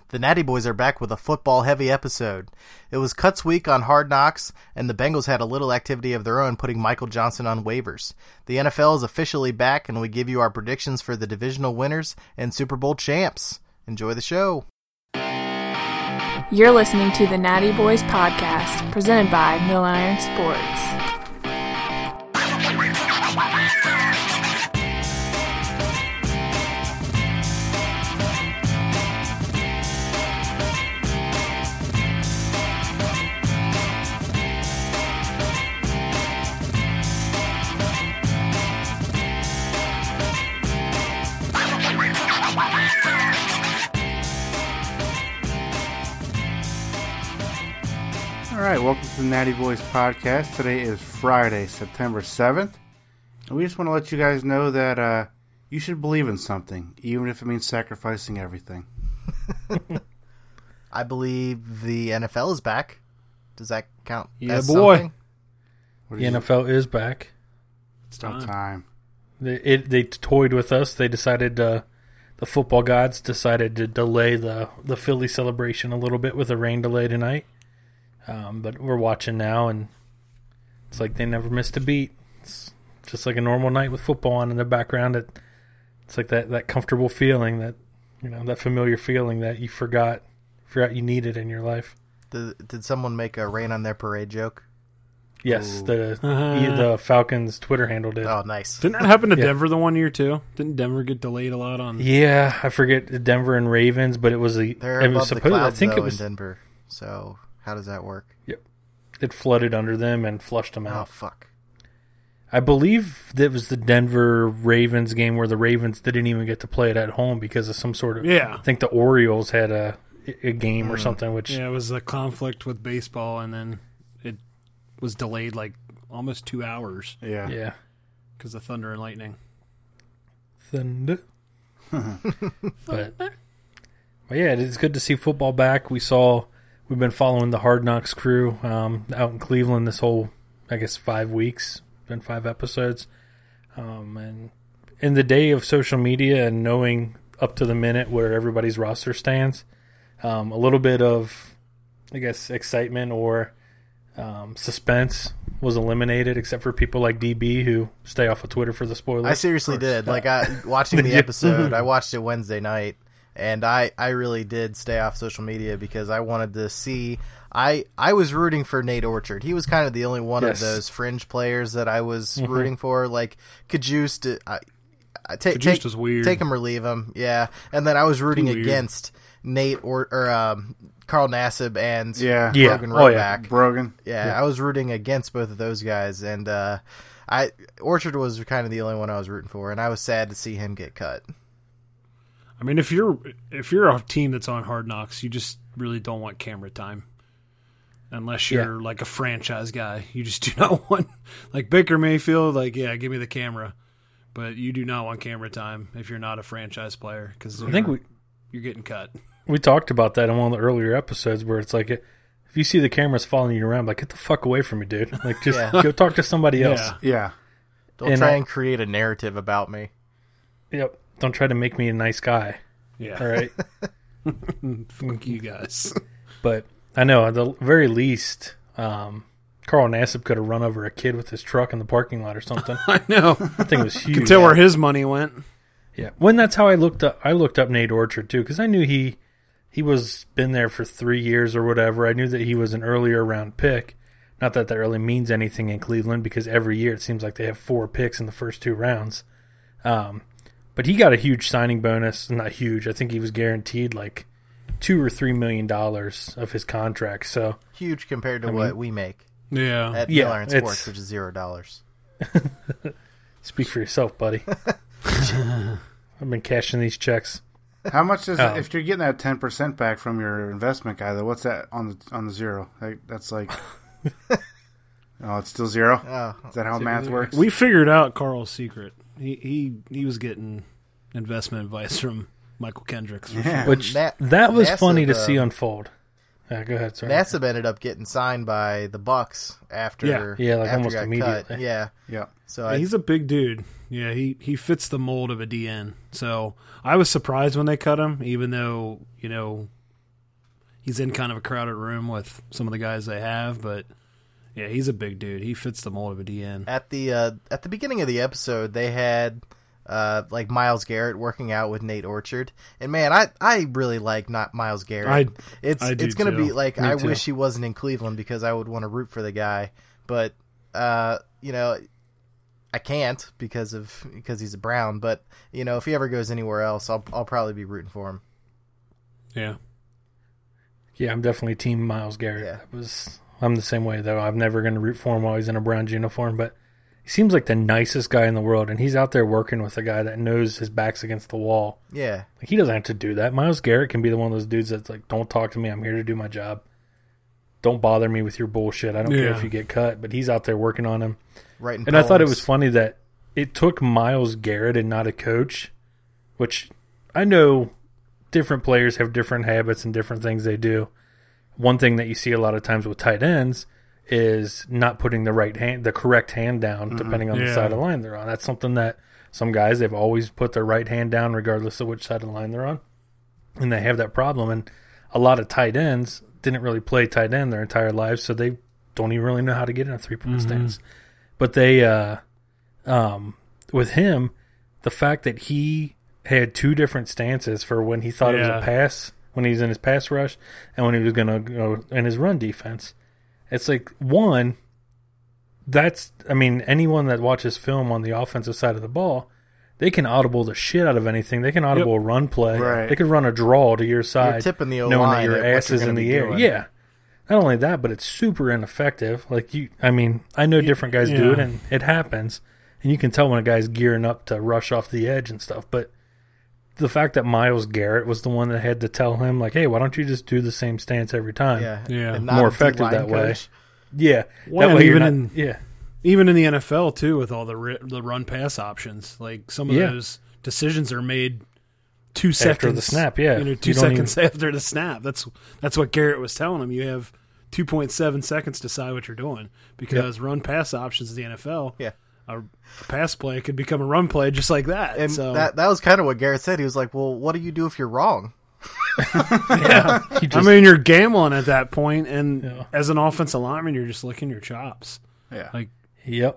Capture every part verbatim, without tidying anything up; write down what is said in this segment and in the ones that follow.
The Natty Boys are back with a football-heavy episode. It was Cuts week on Hard Knocks, and the Bengals had a little activity of their own, putting Michael Johnson on waivers. The N F L is officially back, and we give you our predictions for the divisional winners and Super Bowl champs. Enjoy the show. You're listening to the Natty Boys podcast, presented by Mill Iron Sports. All right, welcome to the Natty Boys podcast. Today is Friday, September seventh, and we just want to let you guys know that uh, you should believe in something, even if it means sacrificing everything. I believe the N F L is back. Does that count? Yeah, as boy. something? The N F L is back. It's time. time. They, it, they toyed with us. They decided, uh, the football gods decided to delay the, the Philly celebration a little bit with a rain delay tonight. Um, but we're watching now, and it's like they never missed a beat. It's just like a normal night with football on in the background. It, it's like that, that comfortable feeling, that you know, that familiar feeling that you forgot forgot you needed in your life. Did, did someone make a rain on their parade joke? Yes, Ooh. the Uh, the Falcons Twitter handle did. Oh, nice. Didn't that happen to Yeah. Denver the one year too? Didn't Denver get delayed a lot on? Yeah, I forget the Denver and Ravens, but it was a. They're it above was the supposed. clouds, I think though, it was. in Denver. So how does that work? It flooded under them and flushed them Oh, out. fuck. I believe that was the Denver Ravens game where the Ravens didn't even get to play it at home because of some sort of. Yeah. I think the Orioles had a a game or Mm. something, which. Yeah, it was a conflict with baseball, and then it was delayed like almost two hours Yeah. Yeah. because of thunder and lightning. Thunder. but, but yeah, it's good to see football back. We saw. We've been following the Hard Knocks crew um, out in Cleveland this whole, I guess, five weeks. Been five episodes. Um, and in the day of social media and knowing up to the minute where everybody's roster stands, um, a little bit of, I guess, excitement or um, suspense was eliminated, except for people like D B who stay off of Twitter for the spoilers. I seriously did. Like, I watching the you? episode, I watched it Wednesday night, and I, I really did stay off social media because I wanted to see. I I was rooting for Nate Orchard. He was kind of the only one Yes. of those fringe players that I was Mhm. rooting for. Like Kajust, I, I ta- Kajust take was weird. take him or leave him. Yeah, and then I was rooting Too weird. against Nate or or um, Carl Nassib and Yeah. Yeah. Brogan Oh, yeah. Roback. Brogan. Yeah, Yeah. I was rooting against both of those guys, and uh, I Orchard was kind of the only one I was rooting for, and I was sad to see him get cut. I mean, if you're if you're a team that's on Hard Knocks, you just really don't want camera time. Unless you're like a franchise guy. You just do not want, like Baker Mayfield, like, yeah, give me the camera. But you do not want camera time if you're not a franchise player because I think we you're getting cut. we talked about that in one of the earlier episodes where it's like, if you see the cameras following you around, like, get the fuck away from me, dude. Like, just Yeah. go talk to somebody else. Yeah. Yeah. Don't And try I- and create a narrative about me. Yep. Don't try to make me a nice guy. Yeah. All right. Fuck you guys. But I know at the very least, um, Carl Nassib could have run over a kid with his truck in the parking lot or something. I know. That thing was You huge. can tell where his money went. Yeah. When that's how I looked up, I looked up Nate Orchard too, because I knew he he was been there for three years or whatever. I knew that he was an earlier round pick. Not that that really means anything in Cleveland, because every year it seems like they have four picks in the first two rounds. Um, but he got a huge signing bonus. Not huge. I think he was guaranteed like two or three million dollars of his contract. So Huge compared to I what mean- we make Yeah. at Yeah, Mill Iron it's- Sports, which is zero dollars. speak for yourself, buddy. I've been cashing these checks. How much is Oh. it, if you're getting that ten percent back from your investment guy, though? What's that on the on the zero? Like, that's like, oh, it's still zero. Oh, Is that how math works? We figured out Carl's secret. He he he was getting investment advice from Michael Kendricks. for Yeah. sure. Which Na- that was Nassib, funny to uh, see unfold. Yeah, go ahead, sorry. Nassib ended up getting signed by the Bucks after Yeah. Yeah, like after almost he got immediately. cut. Yeah, Yeah. so Yeah, I, he's a big dude. Yeah, he, he fits the mold of a D N. So I was surprised when they cut him, even though, you know, he's in kind of a crowded room with some of the guys they have, but yeah, he's a big dude. He fits the mold of a D N. At the uh, at the beginning of the episode, they had uh, like Myles Garrett working out with Nate Orchard, and man, I, I really like not Myles Garrett. I, it's I do it's gonna too. be like Me I too. wish he wasn't in Cleveland because I would want to root for the guy, but uh, you know, I can't because of because he's a Brown. But you know, if he ever goes anywhere else, I'll I'll probably be rooting for him. Yeah. Yeah, I'm definitely team Myles Garrett. Yeah. That was I'm the same way though. I'm never going to root for him while he's in a Browns uniform, but he seems like the nicest guy in the world, and he's out there working with a guy that knows his back's against the wall. Yeah, Like, he doesn't have to do that. Myles Garrett can be the one of those dudes that's like, don't talk to me. I'm here to do my job. Don't bother me with your bullshit. I don't care Yeah. if you get cut, but he's out there working on him. right. And I thought it was funny that it took Myles Garrett and not a coach, which I know different players have different habits and different things they do. One thing that you see a lot of times with tight ends is not putting the right hand, the correct hand down, mm-hmm. depending on Yeah. the side of the line they're on. That's something that some guys, they've always put their right hand down regardless of which side of the line they're on. And they have that problem. And a lot of tight ends didn't really play tight end their entire lives, so they don't even really know how to get in a three-point Mm-hmm. stance. But they, uh, um, with him, the fact that he had two different stances for when he thought it Yeah. was a pass, when he was in his pass rush, and when he was going to go in his run defense. It's like, one, that's, I mean, anyone that watches film on the offensive side of the ball, they can audible the shit out of anything. They can audible a run play. Right. They could run a draw to your side. You're tipping the knowing O-line that your at what ass you're is in gonna the be air. doing. Yeah. Not only that, but it's super ineffective. Like you, I mean, I know different guys do yeah. it, and it happens, and you can tell when a guy's gearing up to rush off the edge and stuff. But the fact that Myles Garrett was the one that had to tell him, like, "Hey, why don't you just do the same stance every time?" Yeah, Yeah. and not More a effective D-line that way. coach. yeah. Well, that way you're even not- in- yeah, Even in the N F L too, with all the ri- the run pass options, like some of Yeah. those decisions are made two After seconds the snap, yeah. you know, two You don't seconds after the snap. That's that's what Garrett was telling him. You have two point seven seconds to decide what you're doing because run pass options in the N F L, Yeah. a pass play could become a run play just like that. And so that that was kind of what Garrett said. He was like, "Well, what do you do if you're wrong?" yeah, You I just- mean you're gambling at that point, and Yeah. as an offensive lineman, you're just licking your chops. Yeah. Like Yep.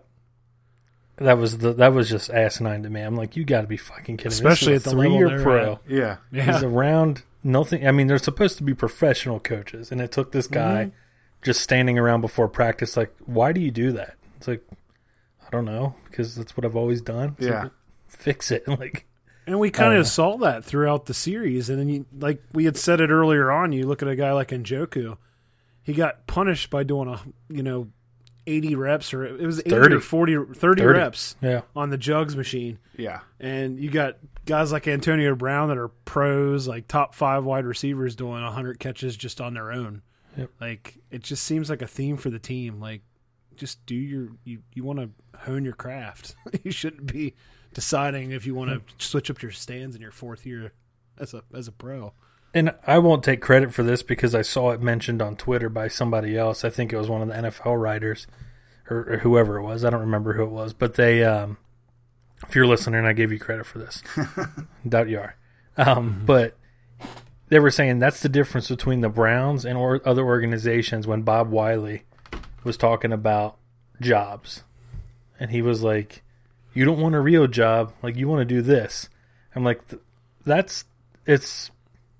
That was the that was just asinine to me. I'm like, you got to be fucking kidding me. Especially This is at a the level three-year they're pro. at. Yeah. yeah, He's around nothing. I mean, they're supposed to be professional coaches, and it took this guy Mm-hmm. just standing around before practice. Like, why do you do that? It's like, I don't know, because that's what I've always done. So Yeah. fix it. Like, And we kind Uh, of saw that throughout the series. And then, you, like we had said it earlier on, you look at a guy like Njoku. He got punished by doing a, you know, eighty reps, or it was eighty thirty. or forty, thirty, thirty. reps yeah, on the jugs machine. Yeah. And you got guys like Antonio Brown that are pros, like top five wide receivers doing one hundred catches just on their own. Yep. Like, it just seems like a theme for the team. Like, just do your, you, you want to hone your craft. You shouldn't be deciding if you want to switch up your stands in your fourth year as a as a pro. and I won't take credit for this because I saw it mentioned on Twitter by somebody else. I think it was one of the N F L writers or, or whoever it was. I don't remember who it was, but they, um, if you're listening, I gave you credit for this. Doubt you are. Um, But they were saying that's the difference between the Browns and or other organizations when Bob Wiley was talking about jobs. And he was like, you don't want a real job. Like, you want to do this. I'm like, th- that's, it's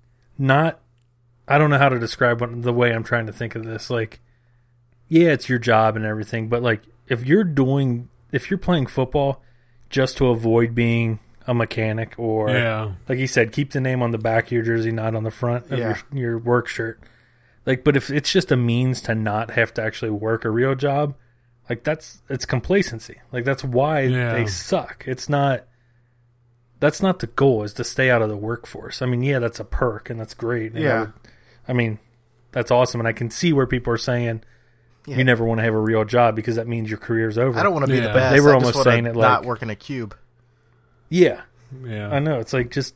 not, I don't know how to describe what, the way I'm trying to think of this. Like, yeah, it's your job and everything, but like, if you're doing, if you're playing football just to avoid being a mechanic or, Yeah. like he said, keep the name on the back of your jersey, not on the front of Yeah. your, your work shirt. Like, but if it's just a means to not have to actually work a real job, like that's, it's complacency. Like that's why Yeah. they suck. It's not, that's not the goal, is to stay out of the workforce. I mean, yeah, that's a perk and that's great. And I Yeah. would- I mean, that's awesome. And I can see where people are saying, Yeah. you never want to have a real job because that means your career's over. I don't want to be Yeah. the best. They were I almost just wanna saying it not like- work in a cube. Yeah, Yeah. I know. It's like just,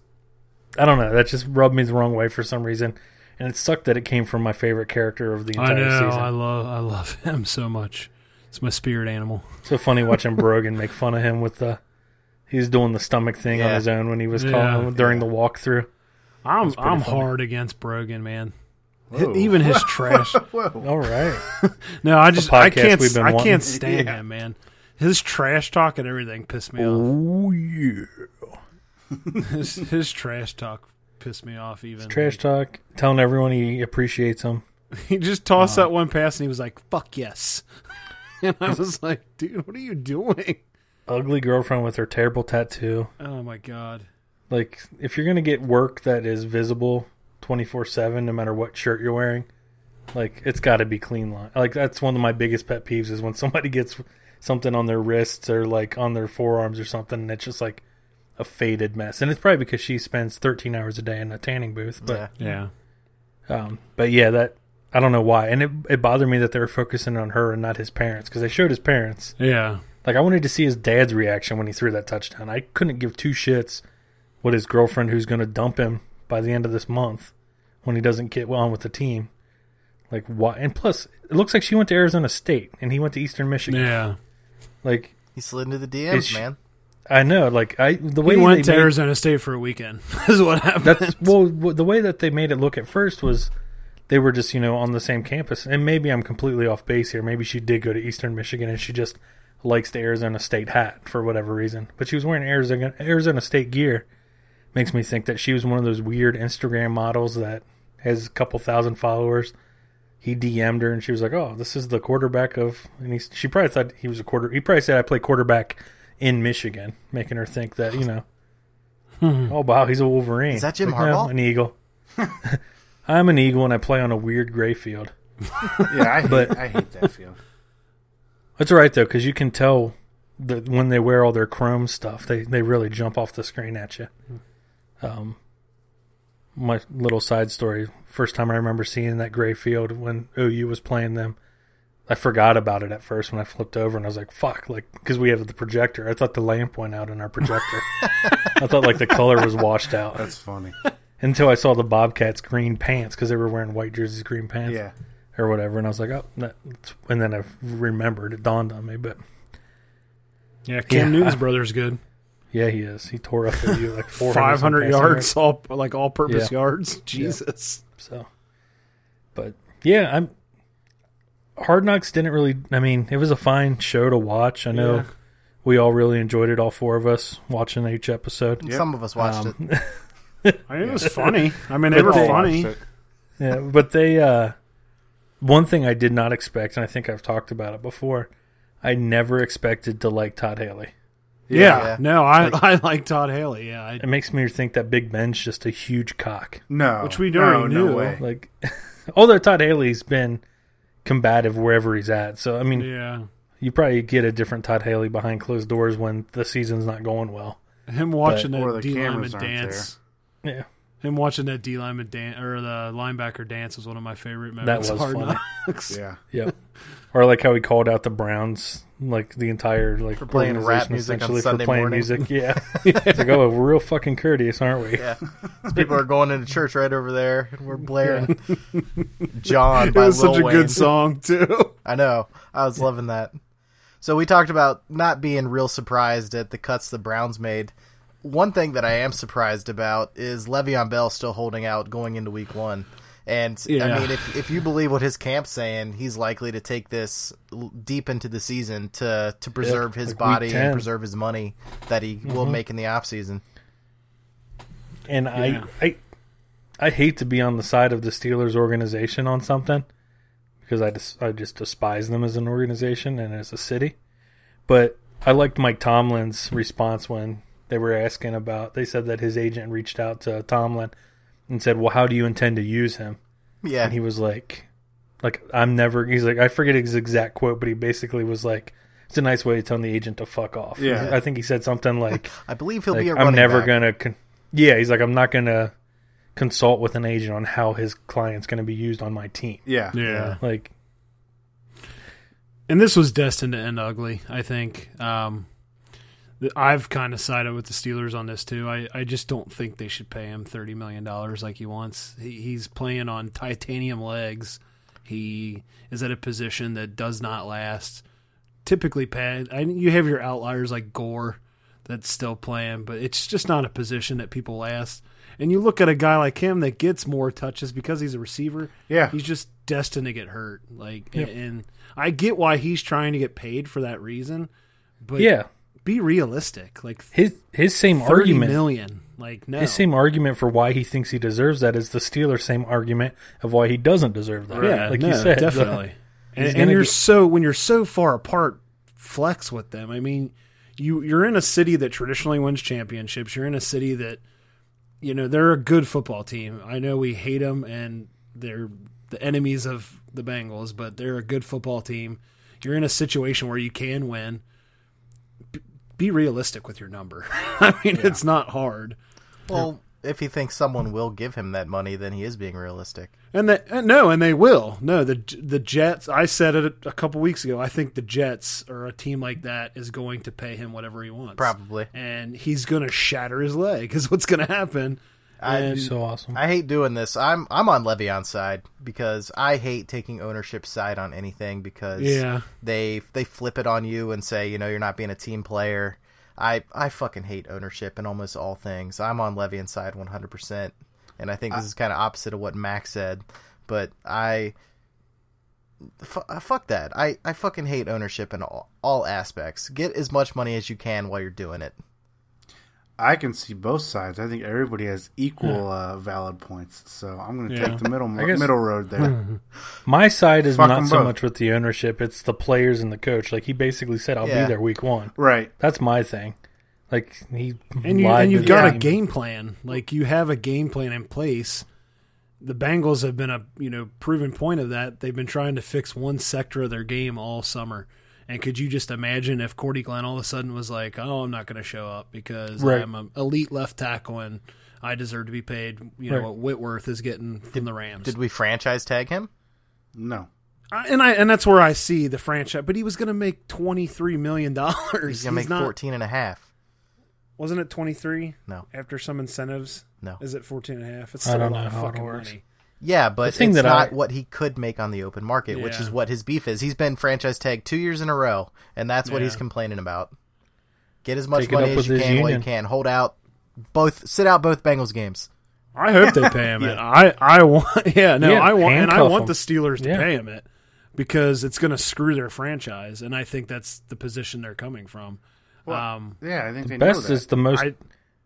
I don't know. That just rubbed me the wrong way for some reason. And it sucked that it came from my favorite character of the I entire know. season. I love. I love him so much. It's my spirit animal. So funny watching Brogan make fun of him with the, he was doing the stomach thing on Yeah. his own when he was Yeah. calling him during the walkthrough. I'm That's pretty I'm funny. hard against Brogan, man. Whoa. Even his trash. Whoa. All right. No, I just I can't we've been I wanting. can't stand Yeah. him, man. His trash talk and everything pissed me off. Oh yeah. His, his trash talk pissed me off. Even Trash talk, telling everyone he appreciates them. He just tossed that one pass and he was like, "Fuck yes," and I was like, "Dude, what are you doing?" Ugly girlfriend with her terrible tattoo. Oh my god. Like, if you're gonna get work that is visible twenty-four seven, no matter what shirt you're wearing, like, it's got to be clean line. Like, that's one of my biggest pet peeves is when somebody gets something on their wrists or like on their forearms or something, and it's just like a faded mess. And it's probably because she spends thirteen hours a day in a tanning booth. But Yeah. um, but yeah, that I don't know why. And it it bothered me that they were focusing on her and not his parents, because they showed his parents. Yeah. Like, I wanted to see his dad's reaction when he threw that touchdown. I couldn't give two shits what his girlfriend, who's going to dump him by the end of this month when he doesn't get on with the team. Like, why? And plus, it looks like she went to Arizona State and he went to Eastern Michigan. Yeah. Like, He slid into the D Ms, Is- man. I know. Like, I the way He went they to made- Arizona State for a weekend. Is what happened. That's well, w- the way that they made it look at first was they were just, you know, on the same campus. And maybe I'm completely off base here. Maybe she did go to Eastern Michigan and she just likes the Arizona State hat for whatever reason. But she was wearing Arizona Arizona State gear. Makes me think that she was one of those weird Instagram models that has a couple thousand followers. He D M'd her and she was like, "Oh, this is the quarterback of," and he, she probably thought he was a quarter. He probably said, "I play quarterback in Michigan," making her think that, you know, oh wow, he's a Wolverine. Is that Jim Like, no, Harbaugh? an Eagle. I'm an Eagle and I play on a weird gray field. Yeah, I hate, But- I hate that field. That's all right though, because you can tell that when they wear all their chrome stuff, they they really jump off the screen at you. Um, my little side story: first time I remember seeing that gray field when O U was playing them, I forgot about it at first when I flipped over, and I was like, "Fuck!" Like, because we have the projector, I thought the lamp went out in our projector. I thought like the color was washed out That's funny. until I saw the Bobcats' green pants because they were wearing white jerseys, green pants. Yeah. Or whatever, and I was like, oh, that, and then I remembered, it dawned on me, but Yeah, Cam Yeah. Newton's brother's good. yeah, he is. He tore up the U like four Five hundred yards, yards. all like all-purpose Yeah. yards. Jesus. So, but yeah, I'm. Hard Knocks didn't really. I mean, it was a fine show to watch. I know Yeah. we all really enjoyed it. All four of us watching each episode. Yep. Some of us watched Um, it. I mean, it was funny. I mean, they But were they- funny. Yeah, but they. uh One thing I did not expect, and I think I've talked about it before, I never expected to like Todd Haley. Yeah, Yeah. no, I I like Todd Haley. Yeah, I, It makes me think that Big Ben's just a huge cock. No. Which we no, already no knew. way. Like, although Todd Haley's been combative wherever he's at, so I mean, yeah. you probably get a different Todd Haley behind closed doors when the season's not going well. Him watching Or that the D lineman cameras aren't dance. Yeah, Him watching that D lineman dance or the linebacker dance was one of my favorite that moments. was Hard funny. Knocks. Yeah. Yep. Or like how he called out the Browns, like the entire like For playing rap organization music on essentially Sunday for playing morning. music. Yeah, it's like, oh, we're real fucking courteous, aren't we? Yeah. These people are going into church right over there, and we're blaring John It by was Lil such a Wayne. good song too. I know. I was loving that. So we talked about not being real surprised at the cuts the Browns made. One thing that I am surprised about is Le'Veon Bell still holding out going into week one. And, Yeah. I mean, if if you believe what his camp's saying, he's likely to take this l- deep into the season to, to preserve his like week body and ten. preserve his money that he will make in the offseason. And Yeah. I, I, I hate to be on the side of the Steelers organization on something because I just, I just despise them as an organization and as a city. But I liked Mike Tomlin's response when they were asking about. They said that his agent reached out to Tomlin and said, "Well, how do you intend to use him?" Yeah. And he was like, "Like I'm never." He's like, I forget his exact quote, but he basically was like, "It's a nice way of telling the agent to fuck off." Yeah. I think he said something like. I believe he'll Like, be a I'm running never back. gonna. Con- yeah, he's like, I'm not gonna consult with an agent on how his client's gonna be used on my team. Yeah. Yeah. Like, And this was destined to end ugly, I think. Um, th- I've kind of sided with the Steelers on this, too. I, I just don't think they should pay him thirty million dollars like he wants. He, he's playing on titanium legs. He is at a position that does not last. Typically, Pat, I, you have your outliers like Gore that's still playing, but it's just not a position that people last. And you look at a guy like him that gets more touches because he's a receiver. Yeah. He's just destined to get hurt. Like, Yep. and, and I get why he's trying to get paid for that reason, but Yeah. be realistic. Like His his same thirty argument million. Like, no. his same argument for why he thinks he deserves that is the Steelers' same argument of why he doesn't deserve that. Yeah, like no, you said, definitely. He's and gonna and you're get- so when you're so far apart, flex with them. I mean, you you're in a city that traditionally wins championships. You're in a city that, you know, they're a good football team. I know we hate them and they're the enemies of the Bengals, but they're a good football team. You're in a situation where you can win. B- be realistic with your number. I mean, Yeah. it's not hard. Well, if he thinks someone will give him that money, then he is being realistic. And they, and no, and they will. No, the the Jets. I said it a couple weeks ago. I think the Jets or a team like that is going to pay him whatever he wants. Probably. And he's going to shatter his leg. Is what's going to happen. I'd And be so awesome. I hate doing this. I'm I'm on Le'Veon's side because I hate taking ownership side on anything because Yeah. they they flip it on you and say, you know, you're not being a team player. I I fucking hate ownership in almost all things. I'm on Le'Veon's side one hundred percent. And I think this is kind of opposite of what Max said, but I f- fuck that. I, I fucking hate ownership in all, all aspects. Get as much money as you can while you're doing it. I can see both sides. I think everybody has equal uh, valid points. So I'm going to Yeah. take the middle I guess- middle road there. My side is Fuck not 'em so both. much with the ownership; it's the players and the coach. Like he basically said, "I'll Yeah. be there week one." Right. That's my thing. Like he and you lied and to you've the got a team. game plan. Like you have a game plan in place. The Bengals have been a you know proven point of that. They've been trying to fix one sector of their game all summer. And could you just imagine if Cordy Glenn all of a sudden was like, "Oh, I'm not going to show up because Right. I'm an elite left tackle and I deserve to be paid." You know Right. what Whitworth is getting from the Rams. Did we franchise tag him? No. I- and I and that's where I see the franchise. But he was going to make twenty three million dollars. He's going to make not, fourteen and a half. Wasn't it twenty three? No. After some incentives. No. Is it fourteen and a half? It's I still don't a lot know of how it fucking works. money. Yeah, but thing it's that not I- what he could make on the open market, which Yeah. is what his beef is. He's been franchise tagged two years in a row, and that's what Yeah. he's complaining about. Get as much Take it money up as with you his can while you union. can. Hold out both, sit out both Bengals games. I hope they pay him Yeah. it. I, I want yeah, no, Yeah, I want and I handcuff want him. the Steelers to Yeah. pay him it because it's going to screw their franchise, and I think that's the position they're coming from. Well, um, Yeah, I think they Best know that. is the most I,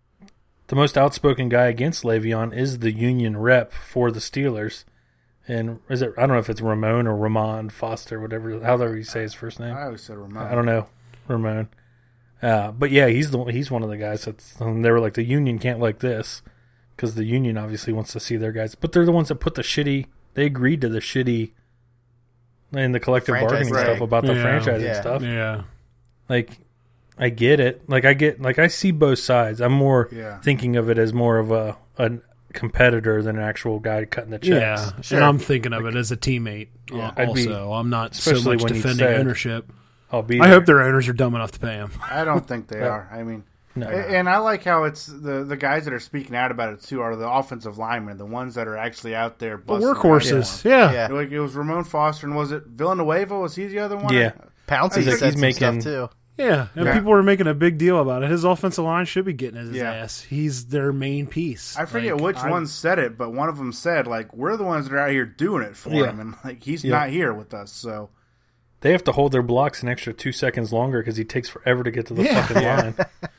the most outspoken guy against Le'Veon is the union rep for the Steelers. And is it? I don't know if it's Ramon or Ramon Foster, whatever, however you say his first name. I always said Ramon. I don't know, Ramon. Uh, but yeah, he's the he's one of the guys that's. And they were like, the union can't like this because the union obviously wants to see their guys, but they're the ones that put the shitty. They agreed to the shitty and the collective Franchise bargaining tag. stuff about the Yeah. franchise Yeah. and stuff. yeah, Like, I get it. Like I get, like I see both sides. I'm more Yeah. thinking of it as more of a a competitor than an actual guy cutting the checks. yeah, Sure. and I'm thinking of it as a teammate. Yeah. uh, I'd be- also, I'm not so especially much when you defending said- ownership. I'll be. I there. hope their owners are dumb enough to pay him. I don't think they Yeah. are. I mean, No. a- and I like how it's the the guys that are speaking out about it too are the offensive linemen, the ones that are actually out there. The busting workhorses, their yeah. ass. Yeah. Like it was Ramon Foster, and was it Villanueva? Was he the other one? Yeah. Pouncey He's like- said he's some making- stuff too. Yeah, and Yeah. people were making a big deal about it. His offensive line should be getting his Yeah. ass. He's their main piece. I forget Like, which I- one said it, but one of them said, like, we're the ones that are out here doing it for Yeah. him, and like he's Yeah. not here with us. So They have to hold their blocks an extra two seconds longer because he takes forever to get to the Yeah. fucking Yeah. line.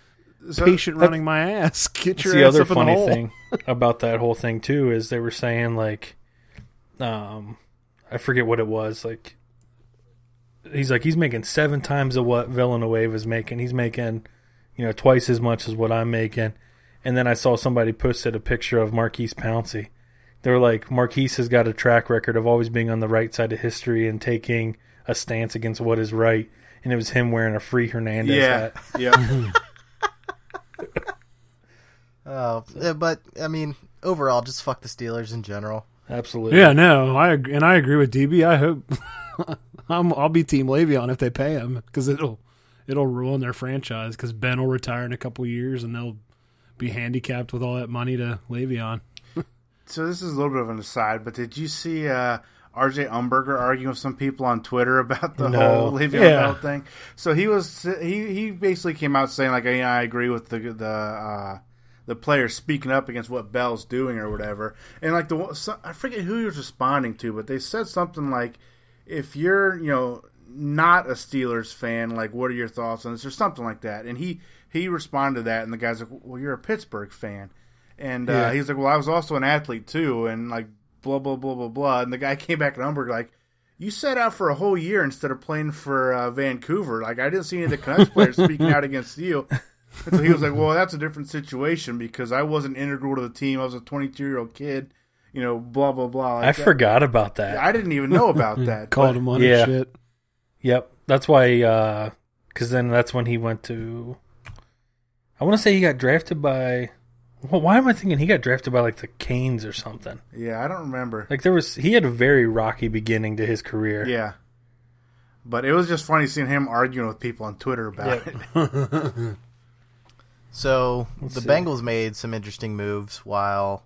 so Patient running my ass. Get That's your the ass other up in funny the hole. thing about that whole thing too is they were saying like, um, I forget what it was. Like, he's like he's making seven times of what Villanueva is making. He's making, you know, twice as much as what I'm making. And then I saw somebody posted a picture of Marquise Pouncey. They were like, Marquise has got a track record of always being on the right side of history and taking a stance against what is right. And it was him wearing a Free Hernandez yeah, hat. yeah. Oh, yeah, but I mean, overall, just fuck the Steelers in general. Absolutely. Yeah, no, I ag- and I agree with D B. I hope I'm, I'll be Team Le'Veon if they pay him because it'll it'll ruin their franchise because Ben will retire in a couple years and they'll be handicapped with all that money to Le'Veon. So this is a little bit of an aside, but did you see uh, R J Umberger arguing with some people on Twitter about the No. whole Le'Veon Yeah. Bell thing. So he was he he basically came out saying like, yeah, I agree with the the uh, the players speaking up against what Bell's doing or whatever. And like the so, I forget who he was responding to, but they said something like, if you're you know not a Steelers fan, like what are your thoughts on this or something like that. And he he responded to that, and the guy's like, well, you're a Pittsburgh fan, and uh, Yeah. he's like, well, I was also an athlete too, and like. Blah, blah, blah, blah, blah. And the guy came back at Umberg like, you sat out for a whole year instead of playing for uh, Vancouver. Like, I didn't see any of the Canucks players speaking out against you. And so he was like, well, that's a different situation because I wasn't integral to the team. I was a twenty-two-year-old kid, you know, blah, blah, blah. Like I that. forgot about that. I didn't even know about that. Called but- him on Yeah. his shit. Yep, that's why. Because then that's when he went to. I want to say he got drafted by. Well, why am I thinking he got drafted by like the Canes or something? Yeah, I don't remember. Like there was, he had a very rocky beginning to his career. Yeah. But it was just funny seeing him arguing with people on Twitter about Yep. it. So Let's the see. Bengals made some interesting moves while,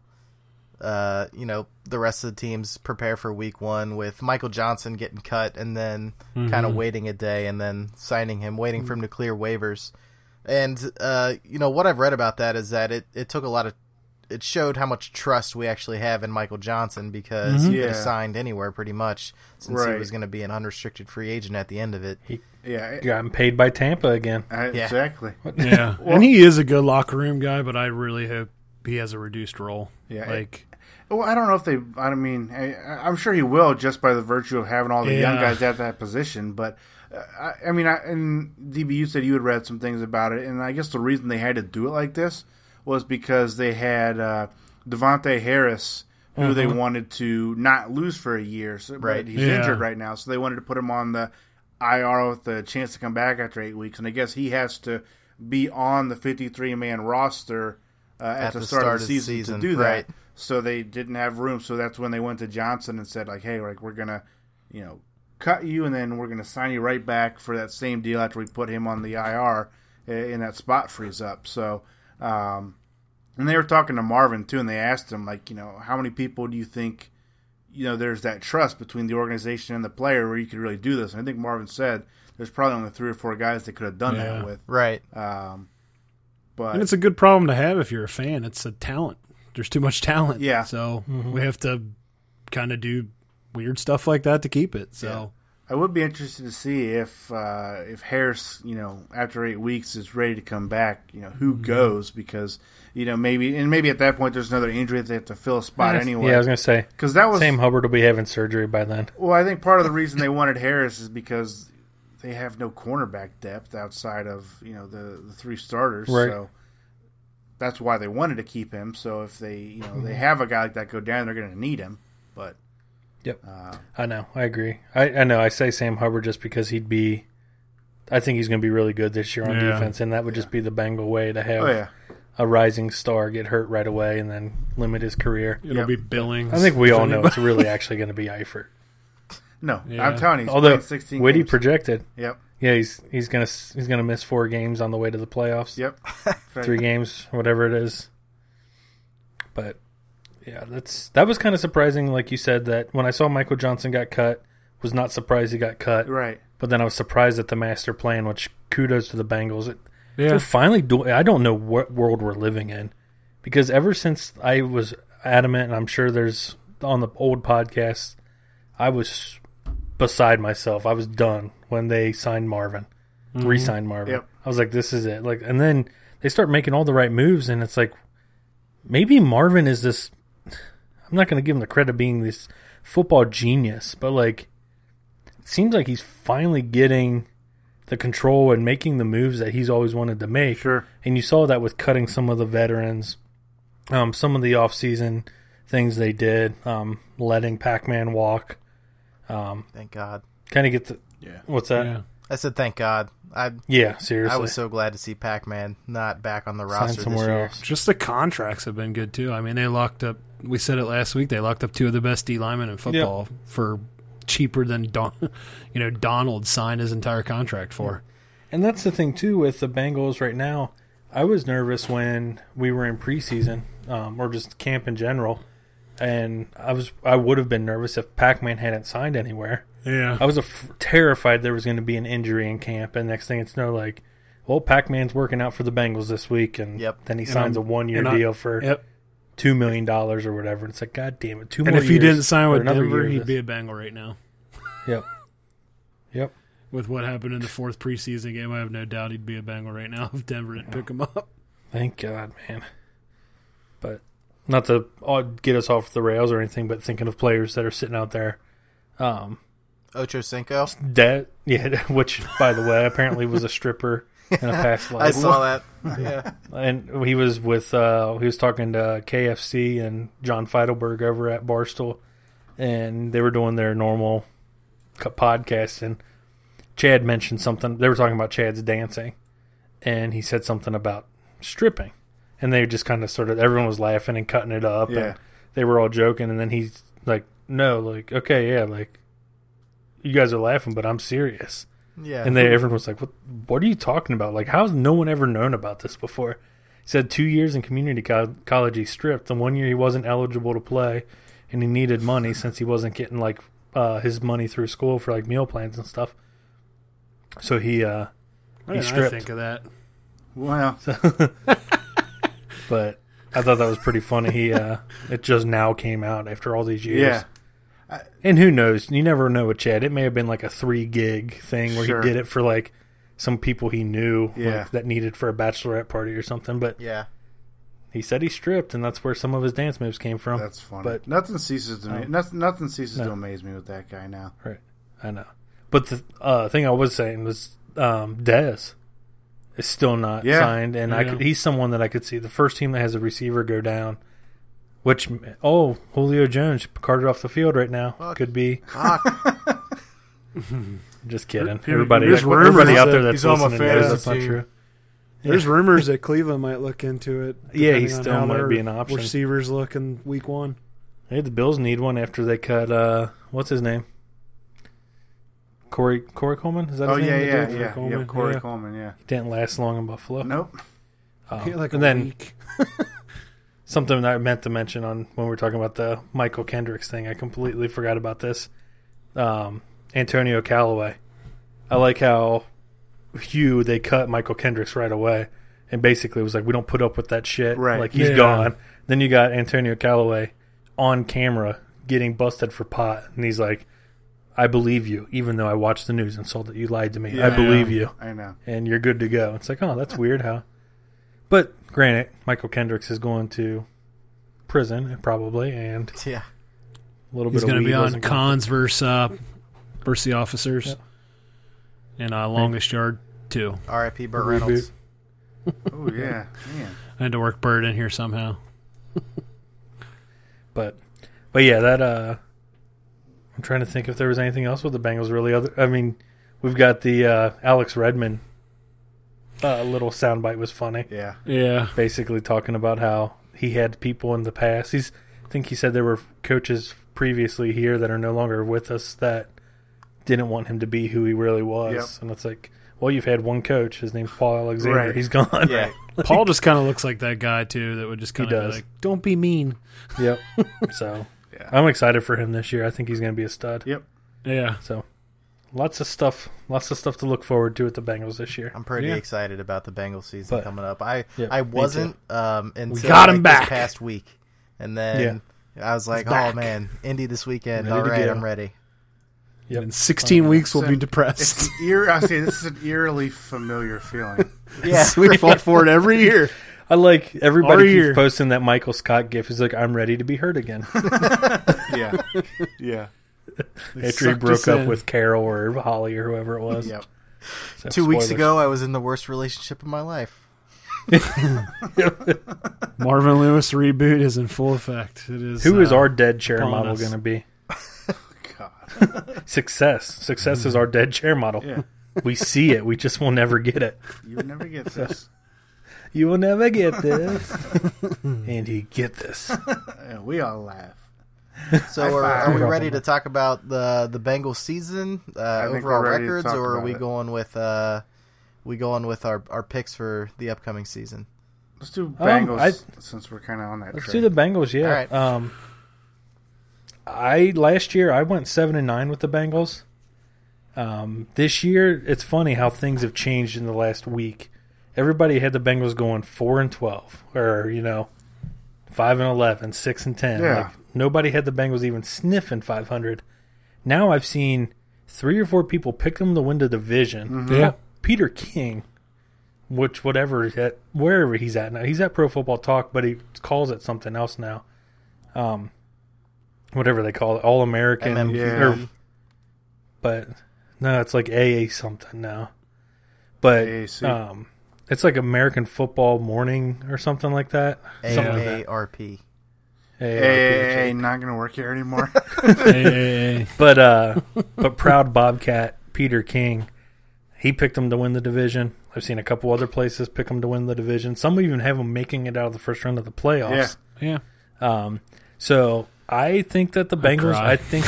uh, you know, the rest of the teams prepare for Week One with Michael Johnson getting cut and then kind of waiting a day and then signing him, waiting for him to clear waivers. And uh, you know what I've read about that is that it, it took a lot of it showed how much trust we actually have in Michael Johnson because he could have Yeah. signed anywhere pretty much since he Right. was going to be an unrestricted free agent at the end of it. Yeah, it- Got him paid by Tampa again. I- Yeah. exactly. Yeah, and he is a good locker room guy, but I really hope he has a reduced role. Yeah, like Well, I don't know if they. I mean, I, I'm sure he will just by the virtue of having all the young Yeah. guys at that position. But uh, I, I mean, I, and D B, you said you had read some things about it, and I guess the reason they had to do it like this was because they had uh, Devontae Harris, who they wanted to not lose for a year. So, but Right. he's Yeah. injured right now, so they wanted to put him on the I R with the chance to come back after eight weeks. And I guess he has to be on the fifty-three man roster uh, at, At the, the start, start of the of the season, season, to do that. right. So they didn't have room. So that's when they went to Johnson and said, like, hey, like we're gonna, you know, cut you, and then we're gonna sign you right back for that same deal after we put him on the I R and that spot frees up. So, um, and they were talking to Marvin too, and they asked him, like, you know, how many people do you think, you know, there's that trust between the organization and the player where you could really do this? And I think Marvin said there's probably only three or four guys that could have done Yeah. that with. Right. Um, but and it's a good problem to have if you're a fan. It's a talent. There's too much talent. Yeah. So we have to kind of do weird stuff like that to keep it. So I would be interested to see if uh, if Harris, you know, after eight weeks is ready to come back. You know, who goes, because you know maybe and maybe at that point there's another injury that they have to fill a spot anyway. Yeah, I was gonna say. because that was Sam Hubbard will be having surgery by then. well. I think part of the reason they wanted Harris is because they have no cornerback depth outside of you know the, the three starters. Right. So that's why they wanted to keep him. So if they you know they have a guy like that go down, they're going to need him. But Yep. uh, I know. I agree. I, I know. I say Sam Hubbard just because he'd be. I think he's going to be really good this year on Yeah. defense, and that would just be the Bengal way to have oh yeah, a rising star get hurt right away and then limit his career. it'll Yep. be Billings. I think we If all know anybody- it's really actually going to be Eifert. no, Yeah. I'm telling you, he's Although playing sixteen Whitty games. projected, Yep, yeah, he's he's gonna he's gonna miss four games on the way to the playoffs. yep, Right. Three games, whatever it is. But yeah, that's that was kind of surprising. Like you said, that when I saw Michael Johnson got cut, was not surprised he got cut. Right. But then I was surprised at the master plan, which kudos to the Bengals. It, Yeah. They're finally doing. I don't know what world we're living in, because ever since I was adamant, and I'm sure there's on the old podcast, I was beside myself. I was done when they signed Marvin, re-signed Marvin. Yep. I was like, this is it. Like, and then they start making all the right moves, and it's like, maybe Marvin is this. I'm not going to give him the credit of being this football genius, but like, it seems like he's finally getting the control and making the moves that he's always wanted to make. Sure. And you saw that with cutting some of the veterans, um, some of the offseason things they did, um, letting Pac-Man walk. Um, Thank God. kind of get the Yeah. what's that? Yeah. I said thank God. I Yeah, seriously. I was so glad to see Pac-Man not back on the Sign roster this somewhere year. else. Just the contracts have been good too. I mean, they locked up. We said it last week. They locked up two of the best D linemen in football for cheaper than Don, you know Donald signed his entire contract for. And that's the thing too with the Bengals right now. I was nervous when we were in preseason, um, or just camp in general, and I was I would have been nervous if Pac-Man hadn't signed anywhere. Yeah. I was af- terrified there was going to be an injury in camp, and next thing it's no like, well, Pac-Man's working out for the Bengals this week, and Yep. then he And signs I'm- a one-year and I- deal for Yep. two million dollars or whatever. It's like, God damn it, two And more if he years didn't sign or with another Denver, year of he'd this. be a Bengal right now. Yep. Yep. With what happened in the fourth preseason game, I have no doubt he'd be a Bengal right now if Denver didn't pick him up. Thank God, man. But not to uh, get us off the rails or anything, but thinking of players that are sitting out there. Um, Ocho Cinco. that yeah, which by the way, apparently was a stripper in a past life. I saw that. Yeah. And he was with uh, he was talking to K F C and John Feidelberg over at Barstool, and they were doing their normal podcast, and Chad mentioned something. They were talking about Chad's dancing, and he said something about stripping, and they just kind of sort of everyone was laughing and cutting it up, Yeah. and they were all joking, and then he's like, "No, like okay, yeah, like you guys are laughing, but I'm serious." Yeah. And they everyone was like, "What? What are you talking about? Like, how has no one ever known about this before?" He said two years in community co- college he stripped. The one year he wasn't eligible to play, and he needed money since he wasn't getting like uh, his money through school for like meal plans and stuff. So he uh, Why he didn't I stripped. think of that? Well, But I thought that was pretty funny. He uh, it just now came out after all these years. yeah. And who knows? You never know with Chad. It may have been like a three gig thing where Sure. he did it for like some people he knew Yeah. like, that needed for a bachelorette party or something. But Yeah. he said he stripped, and that's where some of his dance moves came from. That's funny. But nothing ceases to me. Um, Nothing, nothing ceases no. to amaze me with that guy now. right, I know. But the uh, thing I was saying was um, Dez is still not Yeah. signed, and I Yeah. could, he's someone that I could see the first team that has a receiver go down. Which oh Julio Jones carted off the field right now Fuck. could be. Fuck. Just kidding. Here- Everybody, here's rumors everybody out that there that's he's on my listening knows that's fantasy not true. There's rumors that Cleveland might look into it. Yeah, he depending on still how might their be an option. Receivers look in week one. Hey, the Bills need one after they cut. Uh, what's his name? Corey Corey Coleman. Is that his Oh name? yeah, The yeah, dude? yeah, Coleman, yeah. Corey yeah. Coleman, yeah. He didn't last long in Buffalo. Nope. Um, Yeah, like a and then week. something that I meant to mention on when we were talking about the Michael Kendricks thing. I completely forgot about this. Um, Antonio Callaway. I like how Hugh they cut Michael Kendricks right away, and basically was like, we don't put up with that shit. Right. Like he's Yeah. gone. Then you got Antonio Callaway on camera getting busted for pot, and he's like, I believe you, even though I watched the news and saw that you lied to me. I Yeah. believe you, I know. and you're good to go. It's like, oh, that's weird how. But granted, Michael Kendricks is going to prison probably, and Yeah. a little He's bit of going to weed be on wasn't going- Cons versus, uh, versus the officers. Yep. And uh, longest yard, too. R I P Burt Reboot. Reynolds. Oh yeah, man. I had to work Bird in here somehow. But, but yeah, that. uh I'm trying to think if there was anything else with the Bengals. Really, other. I mean, we've got the uh, Alex Redmond. Uh, little soundbite was funny. Yeah. Yeah. Basically talking about how he had people in the past. He's. I think he said there were coaches previously here that are no longer with us that didn't want him to be who he really was, Yep. and it's like, well, you've had one coach. His name's Paul Alexander. Right. He's gone. Yeah. Paul just kind of looks like that guy, too, that would just He kind of be does. like, don't be mean. Yep. So Yeah. I'm excited for him this year. I think he's going to be a stud. Yep. Yeah. So lots of stuff, lots of stuff to look forward to at the Bengals this year. I'm pretty Yeah. excited about the Bengals season But- coming up. I Yeah, I me wasn't um, until got him like, back. this past week, and then I was like, oh back. man, Indy this weekend. Ready All to right, go. I'm ready. Yep. In sixteen weeks, we'll So- be depressed. It's ear. I say this is an eerily familiar feeling. Yeah, we fall for it every year. I like everybody Our keeps year. posting that Michael Scott gif. He's like, I'm ready to be hurt again. Yeah. Yeah. After he sucked broke us up in. with Carol or Holly or whoever it was. Yep. So, Two weeks spoilers. ago, I was in the worst relationship of my life. Marvin Lewis reboot is in full effect. It is. Who is uh, our dead chair upon model us. going to be? God. Success. Success is our dead chair model. Yeah. We see it. We just will never get it. You would never get this. You will never get this. And you get this. Yeah, we all laugh. So, High are, five. are we ready to talk about the the Bengals season, uh, think overall we're ready to records, talk or are about we it. going with uh, we going with our, our picks for the upcoming season? Let's do Um, Bengals I- since we're kind of on that Let's train. do the Bengals, yeah. All right. Um, I last year I went seven and nine with the Bengals. Um, this year it's funny how things have changed in the last week. Everybody had the Bengals going four and twelve, or you know, five and eleven, six and ten. Yeah. Like, nobody had the Bengals even sniffing five hundred. Now I've seen three or four people pick them to win the division. Mm-hmm. Yeah. Peter King, which whatever at wherever he's at now, he's at Pro Football Talk, but he calls it something else now. Um, whatever they call it, All American. M M P. Yeah. Or, but no, it's like A A something now. But A A C. um, it's like American Football Morning or something like that. A Something like A that. R P. A A R P. Hey, not going to work here anymore. Hey, hey, hey. But uh, but proud Bobcat Peter King, he picked them to win the division. I've seen a couple other places pick them to win the division. Some even have them making it out of the first round of the playoffs. Yeah. Um, so I think that the Bengals. cry. I think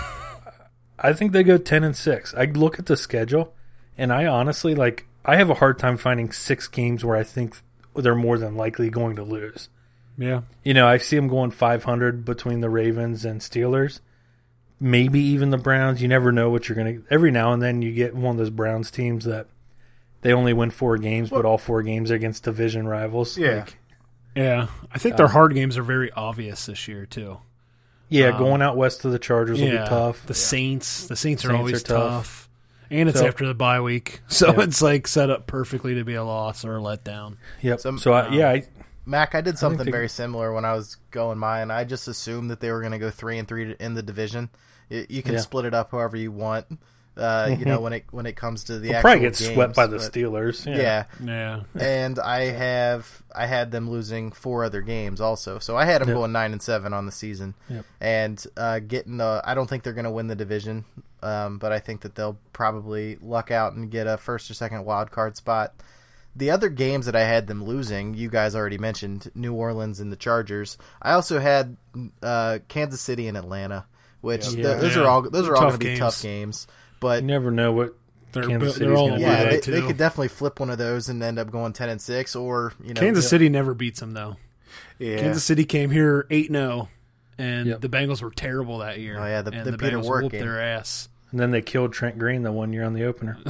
I think they go ten and six. I look at the schedule, and I honestly like. I have a hard time finding six games where I think they're more than likely going to lose. Yeah. You know, I see them going five hundred between the Ravens and Steelers. Maybe even the Browns. You never know what you're going to... Every now and then you get one of those Browns teams that they only win four games, but all four games are against division rivals. Yeah. Like, Yeah. I think their hard games are very obvious this year, too. yeah, Um, going out west to the Chargers will yeah. be tough. The Saints. The Saints are Saints always are tough. tough. And it's So- after the bye week. So Yeah. it's like set up perfectly to be a loss or a letdown. Yep. Some- so, I, yeah, I, Mac, I did something they- very similar when I was going mine. I just assumed that they were going to go three and three in the division. You, you can Yeah. split it up however you want. Uh, you know, when it when it comes to the they'll actual probably get games, swept by the but- Steelers. Yeah. Yeah. Yeah. and I have I had them losing four other games also. So I had them Yep. going nine and seven on the season, Yep. and uh, getting the. I don't think they're going to win the division, um, but I think that they'll probably luck out and get a first or second wild card spot. The other games that I had them losing, you guys already mentioned New Orleans and the Chargers. I also had uh, Kansas City and Atlanta, which Yeah. th- those Yeah. are all those are all Tough going to be games. tough games. But You never know what They're, Kansas they're City's all gonna over do. yeah, that, they, too. they could definitely flip one of those and end up going ten and six, or you know, Kansas you know, City never beats them, though. Yeah. Kansas City came here eight and oh, and Yep. the Bengals were terrible that year. Oh, yeah, the- and the the Peter Bengals Work whooped game. their ass. And then they killed Trent Green the one year on the opener.